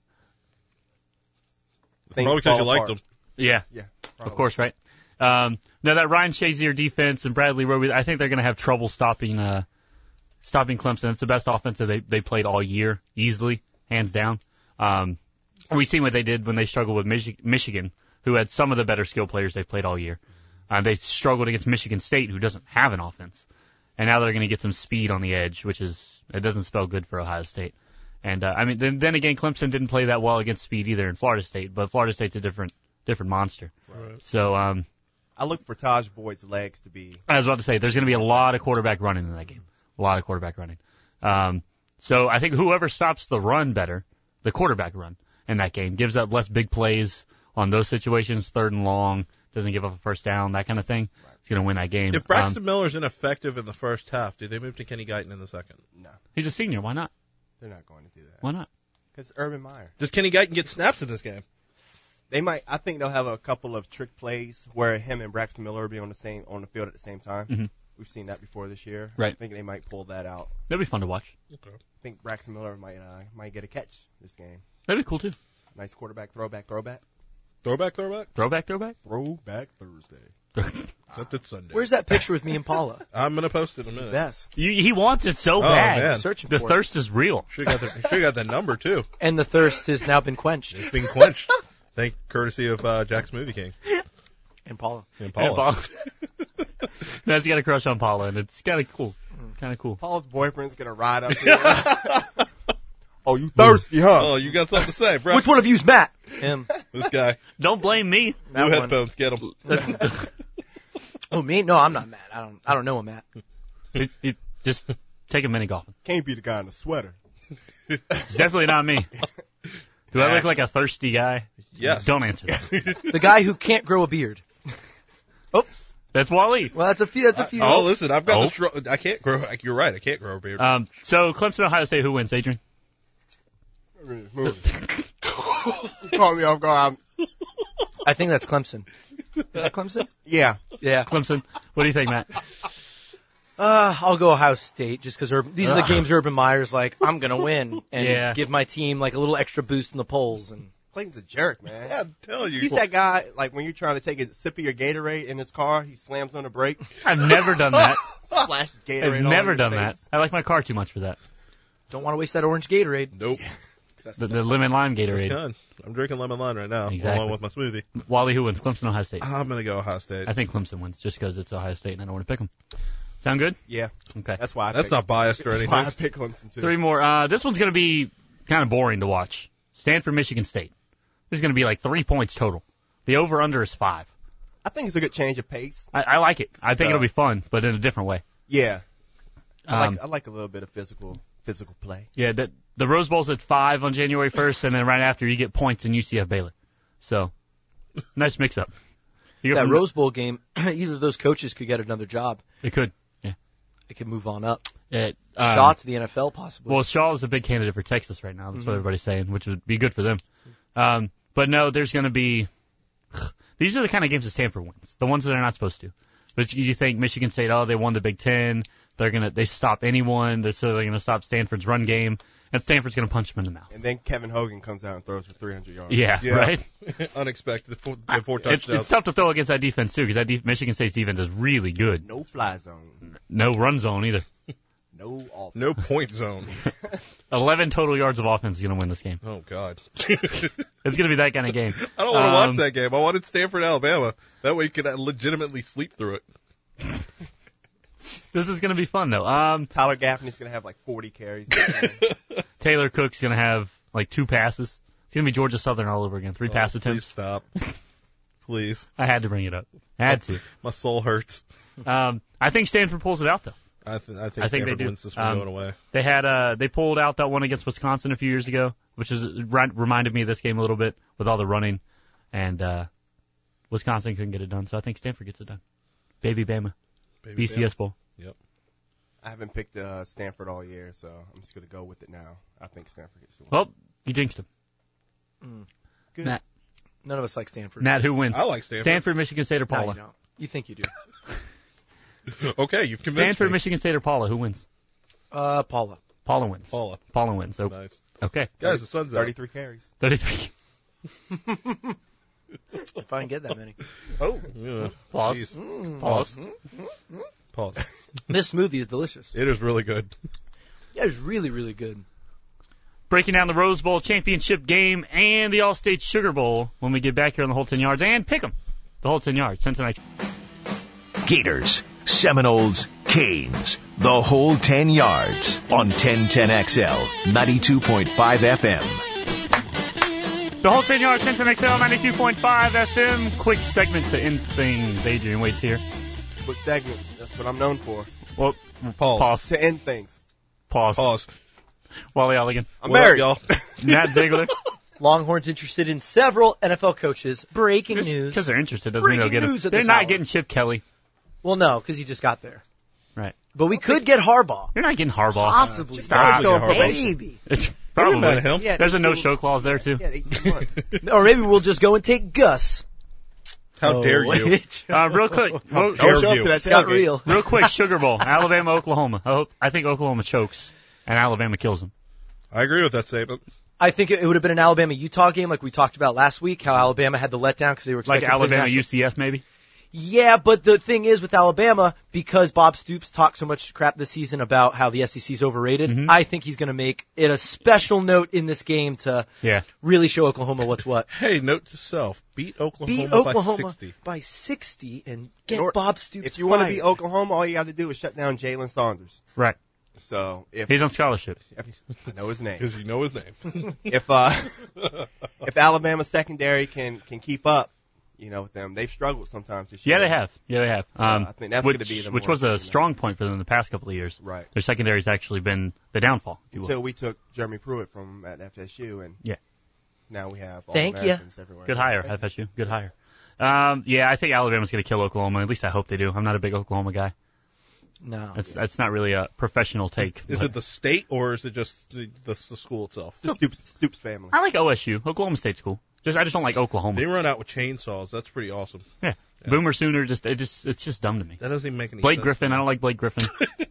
Things Probably because fall you liked apart. him. Yeah, Yeah, of course, right? Now that Ryan Shazier defense and Bradley Roby, I think they're going to have trouble stopping Clemson. It's the best offense that they played all year, easily, hands down. We've seen what they did when they struggled with Michigan, who had some of the better skill players they've played all year. They struggled against Michigan State, who doesn't have an offense. And now they're going to get some speed on the edge, it doesn't spell good for Ohio State. And, then again, Clemson didn't play that well against speed either in Florida State, but Florida State's a different monster. Right. So, I look for Taj Boyd's legs to be. I was about to say, there's going to be a lot of quarterback running in that game. A lot of quarterback running. So I think whoever stops the run better, the quarterback run in that game, gives up less big plays on those situations, 3rd and long, doesn't give up a first down, that kind of thing, is going to win that game. If Braxton Miller's ineffective in the first half, do they move to Kenny Guyton in the second? No, He's a senior. Why not? they're not going to do that. Why not? Because Urban Meyer. Does Kenny Guyton get snaps in this game? They might. I think they'll have a couple of trick plays where him and Braxton Miller will be on the field at the same time. Mhm. We've seen that before this year. Right. I think they might pull that out. That'd be fun to watch. I think Braxton Miller might get a catch this game. That'd be cool, too. Nice quarterback throwback. Throwback? Throwback? Throwback Thursday. Except it's Sunday. Where's that picture with me and Paula? I'm going to post it in a minute. Best. He wants it so Oh, bad. man. Searching The for thirst is real. Should have got that number, too. it. And the thirst has now been quenched. It's being quenched. Thank courtesy of Jack Smoothie King And Paula. and Paula. And Paula. No, he's got a crush on Paula, and it's kind of cool. Kind of cool. Paul's boyfriend's gonna ride up here. Oh, you thirsty, huh? Oh, you got something to say, bro? Which one of you's Matt? Him. This guy. Don't blame me. New That one. headphones, get him. Oh, me? No, I'm not Matt. I don't know a Matt. Just take a minute golfing. Can't be the guy in the sweater. It's definitely not me. Do I look like a thirsty guy? Yes. Don't answer that. The guy who can't grow a beard. That's Wally. Well, that's a few. Oh, listen, I've got I can't grow. You're right. I can't grow a beard. So Clemson, Ohio State, who wins, Adrian? Caught me off guard. I think that's Clemson. Is that Clemson? Yeah. Yeah. Clemson. What do you think, Matt? I'll go Ohio State just because these are the games Urban Meyer's like, I'm going to win and Yeah. give my team like a little extra boost in the polls. And Clayton's a jerk, man. I'm telling you. He's that guy, like when you're trying to take a sip of your Gatorade in his car, he slams on the brake, I've never done that. splashes Gatorade I've all never in your done that. face. I like my car too much for that. don't want to waste that orange Gatorade. Nope. The lemon lime Gatorade. Done. I'm drinking lemon lime right now, Exactly. along with my smoothie. Wally, who wins? Clemson, Ohio State. I'm gonna go Ohio State. I think Clemson wins just because it's Ohio State and I don't want to pick them. Sound good? Yeah. Okay. That's why. That's not biased or That's why I anything. pick Clemson too. 3 more. This one's going to be kind of boring to watch. Stanford, Michigan State. There's going to be like 3 points total. The over-under is 5. I think it's a good change of pace. I like it. I think So- it'll be fun, but in a different way. Yeah. I Um, like a little bit of physical play. Yeah, the Rose Bowl's at 5 on January 1st, and then right after you get points in UCF Baylor. So, nice mix-up. You go That from- Rose Bowl game, either of those coaches could get another job. It could. Yeah. They could move on up. Shot Shot to the NFL, possibly. Well, Shaw is a big candidate for Texas right now. That's what everybody's saying, which would be good for them. But no, there's going to be. These are the kind of games that Stanford wins, the ones that they're not supposed to. But you think Michigan State, they won the Big Ten. They stop anyone. So they're gonna stop Stanford's run game, and Stanford's gonna punch them in the mouth. And then Kevin Hogan comes out and throws for 300 yards. Yeah, right. Unexpected. 4 It's touchdowns. tough to throw against that defense too, because Michigan State's defense is really good. No fly zone. No run zone either. No off. No point zone. 11 total yards of offense is gonna win this game. Oh God. It's gonna be that kind of game. I don't want to watch that game. I wanted Stanford, Alabama. That way you could legitimately sleep through it. This is gonna be fun though. Tyler Gaffney's going to have like 40 carries. Taylor Cook's gonna have like 2 passes. It's gonna be Georgia Southern all over again. 3 pass Please attempts. stop. Please. I had to bring it up. I had to. My soul hurts. I think Stanford pulls it out though. I think they Stanford do. wins this one going away. They had they pulled out that one against Wisconsin a few years ago, which reminded me of this game a little bit with all the running, and Wisconsin couldn't get it done. So I think Stanford gets it done. Baby Bama, Baby BCS Bama. Bowl. Yep. I haven't picked Stanford all year, so I'm just going to go with it now. I think Stanford gets the win. Well, you jinxed him. Good. Nat, None of us like Stanford. Nat, who wins? I like Stanford. Stanford, Michigan State, or No, Paula? you don't. You think you do. Okay, you've convinced Stanford, me. Michigan State, or Paula? Who wins? Paula. Paula wins. Paula. Paula wins. Oh, Nice. okay. Guys, the sun's out. 33 carries. 33. If I can get that many. Oh, Yeah. pause. Jeez. Pause. Pause. This smoothie is delicious. It is really good. Yeah, it's really, really good. Breaking down the Rose Bowl championship game and the All-State Sugar Bowl when we get back here on the whole 10 yards and pick 'em. The whole 10 yards. Cincinnati. Gators, Seminoles, Canes. The whole 10 yards on 1010XL, 92.5 FM. The whole 10 yards, Cincinnati XL, 92.5 FM. Quick segment to end things. Adrian Waits here. Quick segment. That's what I'm known for. Well, Pause. pause. To end things. Pause. Pause. Wally Olligan. I'm What up, married. y'all? Nat Ziegler. Longhorns interested in several NFL coaches. Breaking news. Because they're interested doesn't mean they'll Breaking get him. news at They're this not hour. getting Chip Kelly. Well, no, because he just got there. Right. But we could get Harbaugh. You're not getting Harbaugh. Possibly. Stop. Go Harbaugh. Maybe. It's Never probably. met him. Yeah, There's a 18 no-show clause there, too. Yeah, 18 months. Or maybe we'll just go and take Gus. How dare you? Real quick. How Real, dare Don't show up you? to that Got tailgate. real. real quick, Sugar Bowl. Alabama, Oklahoma. I think Oklahoma chokes, and Alabama kills them. I agree with that statement. I think it would have been an Alabama-Utah game like we talked about last week, how Alabama had the letdown because they were Like expecting to play Alabama, national- UCF, maybe? Yeah, but the thing is with Alabama, because Bob Stoops talked so much crap this season about how the SEC's overrated, Mhm. I think he's going to make it a special note in this game to Yeah. really show Oklahoma what's what. Hey, note to self: beat Oklahoma, Beat Oklahoma by 60. by 60 and get Or- Bob Stoops If you want to fired. beat Oklahoma, all you got to do is shut down Jalen Saunders. Right. So if He's on scholarship. I know his name, Because you know his name. if Alabama secondary can keep up, with them, they've struggled sometimes this Yeah, year. they have. Yeah, they have. So I think that's which, gonna be the which more was a important strong point for them in the past couple of years. Right. Their secondary's actually been the downfall, if you will. Until we took Jeremy Pruitt from at FSU, and Yeah. now we have all Thank ya. Americans everywhere. Good hire, Thank you. FSU. Good hire. Yeah, I think Alabama's going to kill Oklahoma. At least I hope they do. I'm not a big Oklahoma guy. No. That's not really a professional take. Is it the state or is it just the school itself? It's the Stoops family. I like OSU. Oklahoma State's cool. I just don't like Oklahoma. They run out with chainsaws. That's pretty awesome. Yeah. Boomer Sooner it's just dumb to me. That doesn't even make any Blake sense. Griffin, I don't like Blake Griffin.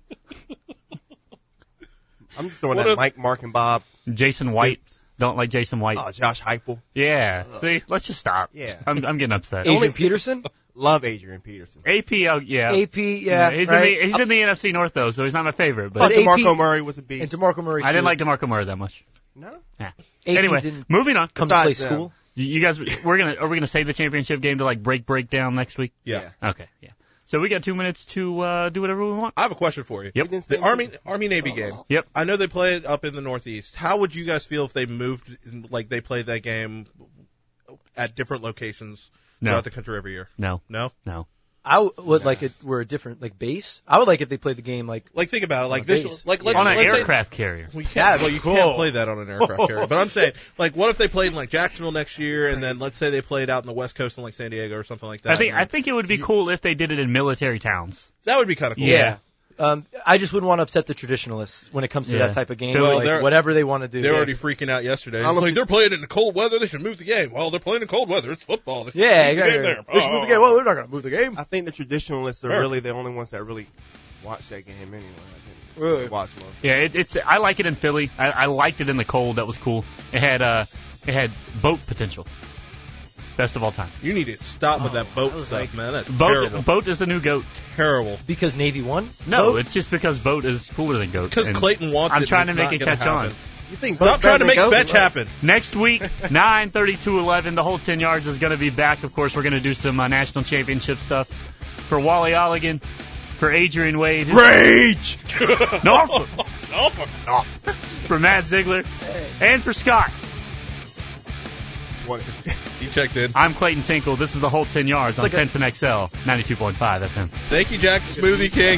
I'm just throwing What that a- Mike, Mark, and Bob. Jason White, don't like Jason White. Josh Heupel. Yeah. See, let's just stop. Yeah. I'm getting upset. Adrian Peterson? Love Adrian Peterson. AP, yeah. AP, yeah. He's right? he's in the NFC North though, so he's not my favorite. But But AP DeMarco Murray was a beast. And DeMarco Murray, I didn't too. like DeMarco Murray that much. No. Yeah. AP Anyway, didn't moving on. come to play Besides them. school. You guys, are we gonna save the championship game to like break down next week? Yeah. Okay, yeah. So we got 2 minutes to do whatever we want. I have a question for you. Yep. The Army-Navy game. Yep. I know they play it up in the Northeast. How would you guys feel if they moved, like they played that game at different locations throughout the country every year? No. No? No. I would like it were a different base. I would like if they played the game like think about it, like on a this, base. like On an let's say- aircraft carrier. Well, you can't, can't play that on an aircraft carrier. But I'm saying, like, what if they played in like Jacksonville next year, and then let's say they played out in the West Coast in like San Diego or something like that. I think it would be cool if they did it in military towns. That would be kind of cool. Yeah. I just wouldn't want to upset the traditionalists when it comes to Yeah. that type of game. Well, Like, they're- whatever they want to do. They're already freaking out yesterday. It's Honestly- like they're playing it in the cold weather. They should move the game. Well, they're playing in cold weather. It's football. They should Yeah, move the game exactly. there. They should move the game. Well, we're not going to move the game. I think the traditionalists are Sure. really the only ones that really watch that game anyway. I Really? think watch most. Yeah, I like it in Philly. I liked it in the cold. That was cool. It had boat potential. Best of all time. You need to stop with that boat stuff, man. That's terrible. Boat is the new GOAT. Terrible. Because Navy won? No, Vote? it's just because boat is cooler than GOAT. Because And Clayton wants it. I'm trying to and make it's it not catch gonna on. happen. You think Stop trying to make fetch happen. Next week, 9:32:11, the whole 10 yards is going to be back. Of course, we're going to do some national championship stuff for Wally Olligan, for Adrian Wade, Rage! Norfolk, Norfolk. for Matt Ziegler, and for Scott. What? He checked in. I'm Clayton Tinkle. This is the whole 10 yards on like a- 10th and XL, 92.5 FM. Thank you, Jack, Smoothie King.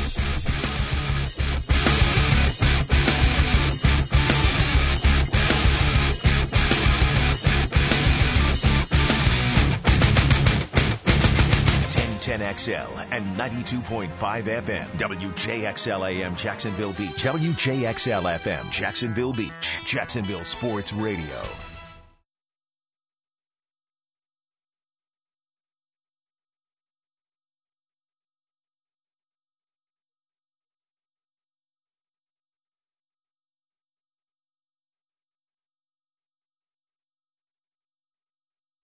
XL and 92.5 FM. WJXL AM Jacksonville Beach. WJXL FM Jacksonville Beach. Jacksonville Sports Radio.